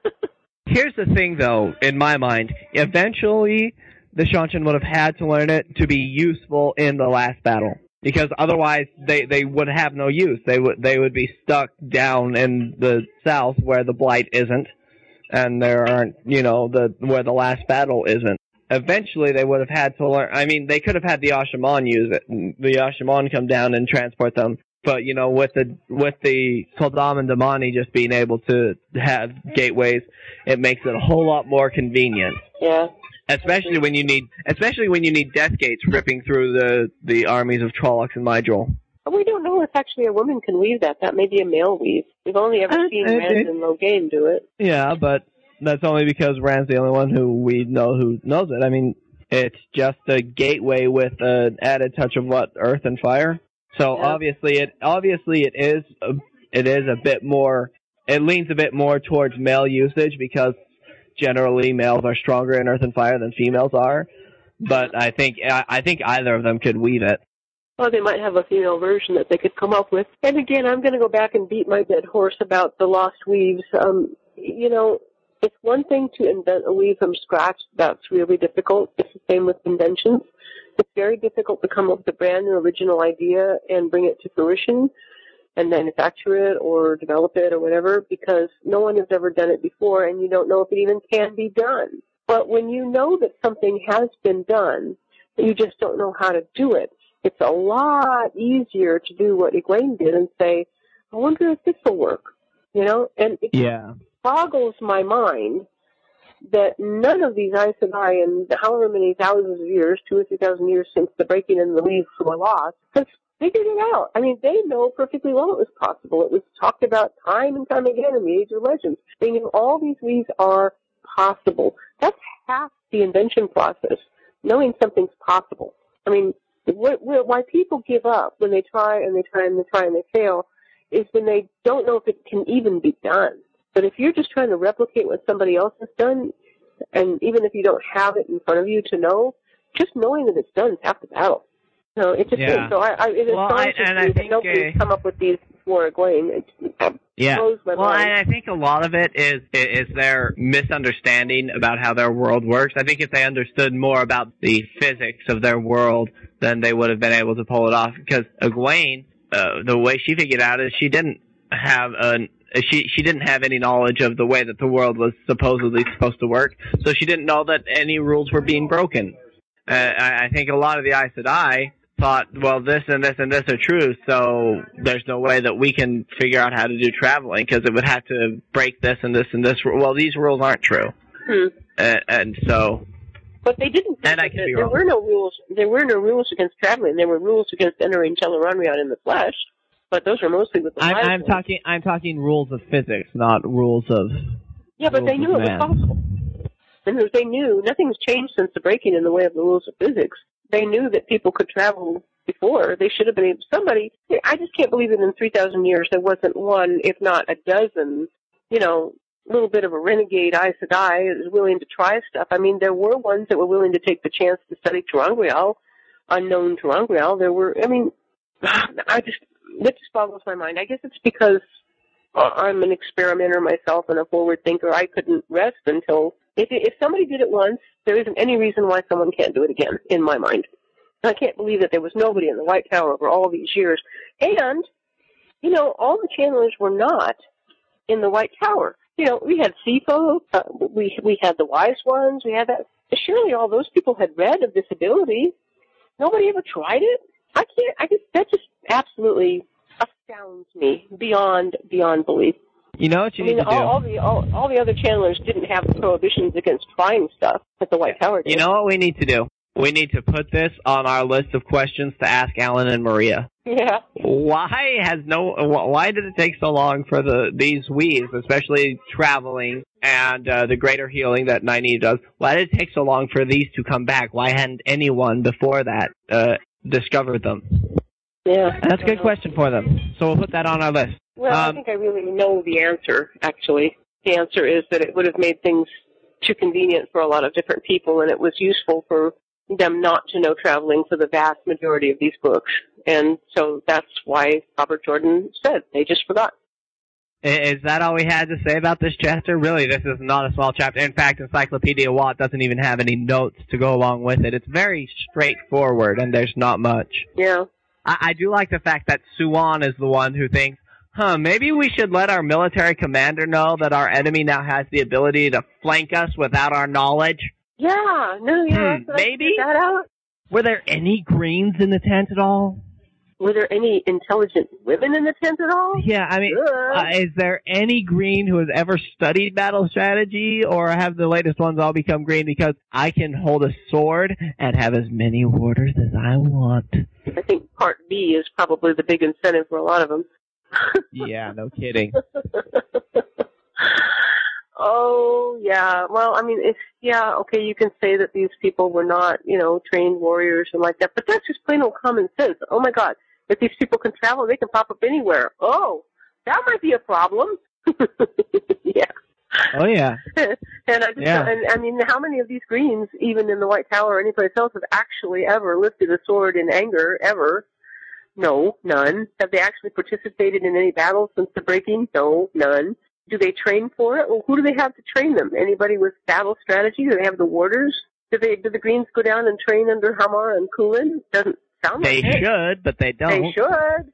Here's the thing, though, in my mind. Eventually, the Seanchan would have had to learn it to be useful in the last battle. Because otherwise, they, they would have no use. They would they would be stuck down in the south where the Blight isn't, and there aren't, you know, the where the last battle isn't. Eventually, they would have had to learn. I mean, they could have had the Ashaman use it, the Ashaman come down and transport them. But you know, with the with the Quldam and Damani just being able to have gateways, it makes it a whole lot more convenient. Yeah. Especially when you need, especially when you need death gates ripping through the, the armies of Trollocs and Myrddraal. We don't know if actually a woman can weave that. That may be a male weave. We've only ever uh, seen uh, Rand and Logain do it. Yeah, but that's only because Rand's the only one who we know who knows it. I mean, it's just a gateway with an added touch of what, earth and fire. So yeah. obviously, it obviously it is a, it is a bit more. It leans a bit more towards male usage because generally males are stronger in earth and fire than females are. But I think I, I think either of them could weave it. Well, they might have a female version that they could come up with. And again, I'm going to go back and beat my dead horse about the lost weaves. Um, you know, it's one thing to invent a weave from scratch. That's really difficult. It's the same with inventions. It's very difficult to come up with a brand new original idea and bring it to fruition. and manufacture it or develop it or whatever, because no one has ever done it before, and you don't know if it even can be done. But when you know that something has been done, you just don't know how to do it, it's a lot easier to do what Egwene did and say, I wonder if this will work, you know? And it yeah. boggles my mind that none of these Aes Sedai in however many thousands of years, two or three thousand years since the breaking and the leave were lost, has figured it out. I mean, they know perfectly well it was possible. It was talked about time and time again in the Age of Legends. They knew all these weaves are possible. That's half the invention process, knowing something's possible. I mean, what, what, why people give up when they try and they try and they try and they fail is when they don't know if it can even be done. But if you're just trying to replicate what somebody else has done, and even if you don't have it in front of you to know, just knowing that it's done is half the battle. So it just yeah. is. So I, I, it well, I, astonishes and me I that think, nobody's uh, come up with these for Egwene. It, it yeah. blows my well, mind. and I think a lot of it is is their misunderstanding about how their world works. I think if they understood more about the physics of their world, then they would have been able to pull it off. Because Egwene, uh, the way she figured out is she didn't have an She she didn't have any knowledge of the way that the world was supposedly supposed to work, so she didn't know that any rules were being broken. Uh, I, I think a lot of the Aes Sedai thought, well, this and this and this are true, so there's no way that we can figure out how to do traveling because it would have to break this and this and this. Well, these rules aren't true, hmm. uh, and so. But they didn't. And I can be there wrong. were no rules. There were no rules against traveling. There were rules against entering Tel'aran'rhiod in the flesh. But those are mostly with the I'm, wise I'm ones. talking. I'm talking rules of physics, not rules of. Yeah, but they knew it was possible. And they knew nothing's changed since the breaking in the way of the rules of physics. They knew that people could travel before. They should have been able. Somebody. I just can't believe that in three thousand years there wasn't one, if not a dozen, you know, little bit of a renegade Aes Sedai that was willing to try stuff. I mean, there were ones that were willing to take the chance to study ter'angreal, unknown ter'angreal. There were. I mean, I just. That just boggles my mind. I guess it's because I'm an experimenter myself and a forward thinker. I couldn't rest until if if somebody did it once, there isn't any reason why someone can't do it again. In my mind, I can't believe that there was nobody in the White Tower over all these years. And you know, all the channelers were not in the White Tower. You know, we had Sifo, uh, we we had the Wise Ones, we had that. Surely all those people had read of this ability. Nobody ever tried it. I can't. I just that just absolutely astounds me beyond beyond belief. You know what you I need mean, to do? all, all the all, all the other channelers didn't have the prohibitions against trying stuff that the White Tower did. You know what we need to do? We need to put this on our list of questions to ask Alan and Maria. Yeah. Why has no? Why did it take so long for the these weaves, especially traveling and uh, the greater healing that Nynaeve does? Why did it take so long for these to come back? Why hadn't anyone before that uh, discovered them? Yeah. That's a good question for them. So we'll put that on our list. Well, um, I think I really know the answer, actually. The answer is that it would have made things too convenient for a lot of different people, and it was useful for them not to know traveling for the vast majority of these books. And so that's why Robert Jordan said they just forgot. Is that all we had to say about this chapter? Really, this is not a small chapter. In fact, Encyclopedia Watt doesn't even have any notes to go along with it. It's very straightforward, and there's not much. Yeah. I, I do like the fact that Suan is the one who thinks, huh, maybe we should let our military commander know that our enemy now has the ability to flank us without our knowledge. Yeah, no, yeah. Hmm, so maybe? that out. Were there any greens in the tent at all? Were there any intelligent women in the tent at all? Yeah, I mean, Sure. uh, is there any green who has ever studied battle strategy, or have the latest ones all become green because I can hold a sword and have as many warders as I want? I think Part B is probably the big incentive for a lot of them. Yeah, no kidding. Oh, yeah. Well, I mean, it's, yeah, okay, you can say that these people were not, you know, trained warriors and like that, but that's just plain old common sense. Oh, my God. If these people can travel, they can pop up anywhere. Oh, that might be a problem. Yeah. Oh, yeah. And I just, Yeah. and I mean, how many of these greens, even in the White Tower or anyplace else, have actually ever lifted a sword in anger, ever? No, none. Have they actually participated in any battles since the breaking? No, none. Do they train for it? Well, who do they have to train them? Anybody with battle strategy? Do they have the warders? Do they? Do the Greens go down and train under Hamar and Kulin? Doesn't sound They like it. should, but they don't. They should.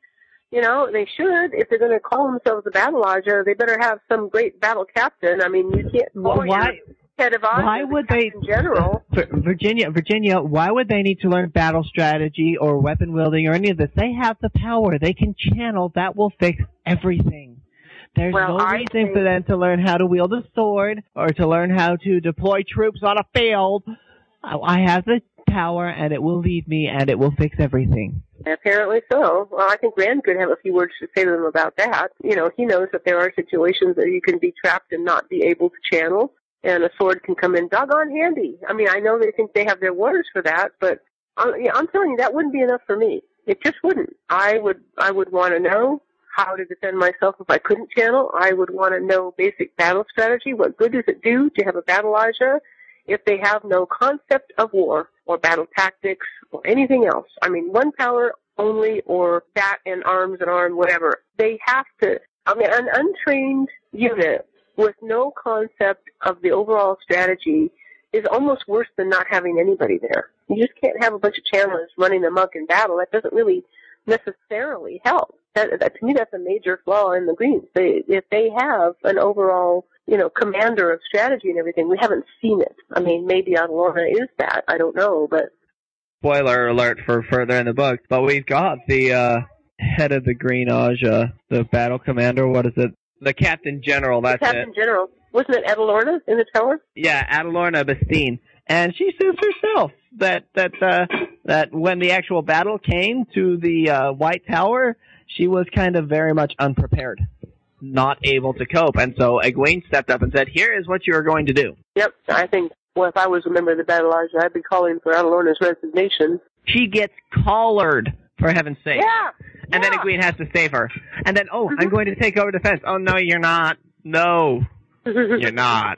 You know, they should. If they're going to call themselves a battle Aja, they better have some great battle captain. I mean, you can't call Well, why? your head of Aja Why the would they, captain general. Virginia, Virginia, why would they need to learn battle strategy or weapon wielding or any of this? They have the power. They can channel. That will fix everything. There's Well, no I reason think- for them to learn how to wield a sword or to learn how to deploy troops on a field. I I have the power, and it will lead me, and it will fix everything. Apparently so. Well, I think Rand could have a few words to say to them about that. You know, he knows that there are situations that you can be trapped and not be able to channel, and a sword can come in doggone handy. I mean, I know they think they have their orders for that, but I'm, yeah, I'm telling you, that wouldn't be enough for me. It just wouldn't. I would, I would want to know how to defend myself if I couldn't channel. I would want to know basic battle strategy. What good does it do to have a battle Aja if they have no concept of war or battle tactics or anything else? I mean, one power only, or that and arms and arm, whatever. They have to, I mean, an untrained unit with no concept of the overall strategy is almost worse than not having anybody there. You just can't have a bunch of channelers running amok in battle. That doesn't really necessarily help. That, that, to me, that's a major flaw in the Greens. They, if they have an overall, you know, commander of strategy and everything, we haven't seen it. I mean, maybe Adelorna is that. I don't know, but... Spoiler alert for further in the book, but we've got the uh, head of the Green Aja, the battle commander, what is it? The Captain General, that's the Captain it. General. Wasn't it Adelorna in the tower? Yeah, Adelorna Bastine. And she says herself that that uh, that when the actual battle came to the uh, White Tower, she was kind of very much unprepared, not able to cope. And so Egwene stepped up and said, here is what you are going to do. Yep, I think, well, if I was a member of the Battle Aja, I'd be calling for Adelorna's resignation. She gets collared, for heaven's sake. Yeah! And yeah. then Egwene has to save her. And then, oh, I'm going to take over defense. Oh, no, you're not. No, you're not.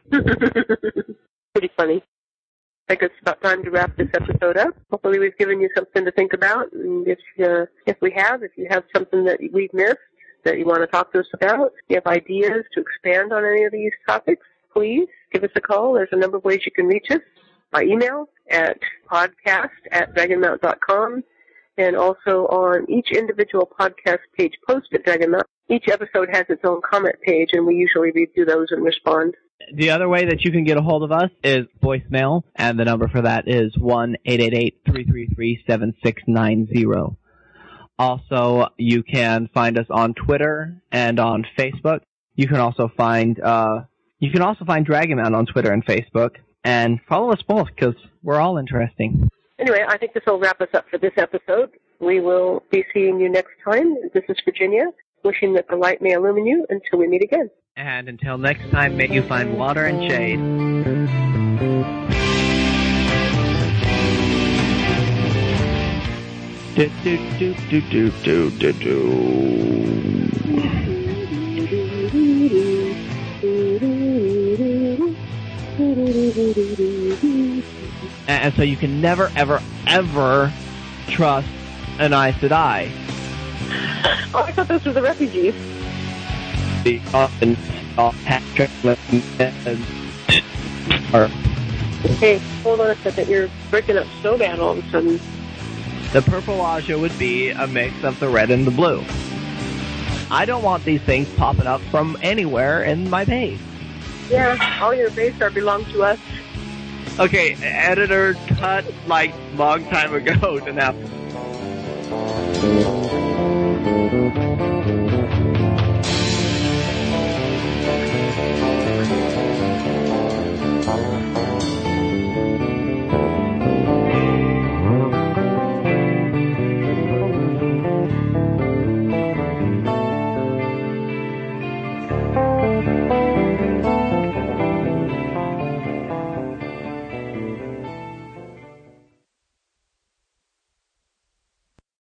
Pretty funny. I think it's about time to wrap this episode up. Hopefully we've given you something to think about. And if, uh, if we have, if you have something that we've missed that you want to talk to us about, if you have ideas to expand on any of these topics, please give us a call. There's a number of ways you can reach us by email at podcast at dragonmount dot com, and also on each individual podcast page post at Dragonmount. Each episode has its own comment page, and we usually review those and respond. The other way that you can get a hold of us is voicemail, and the number for that is one eight eight eight, three three three, seven six nine zero. Also, you can find us on Twitter and on Facebook. You can also find uh, you can also find Dragonmount on Twitter and Facebook, and follow us both because we're all interesting. Anyway, I think this will wrap us up for this episode. We will be seeing you next time. This is Virginia, wishing that the light may illumine you until we meet again. And until next time, may you find water and shade. Do do do do do do do do. And so you can never, ever, ever trust an Aes Sedai. Oh, I thought those were the refugees. The often or Hey, hold on a second. You're breaking up so bad all of a sudden. the purple Aja would be a mix of the red and the blue. I don't want these things popping up from anywhere in my base. Yeah, all your base are belong to us. Okay, editor cut like long time ago to now.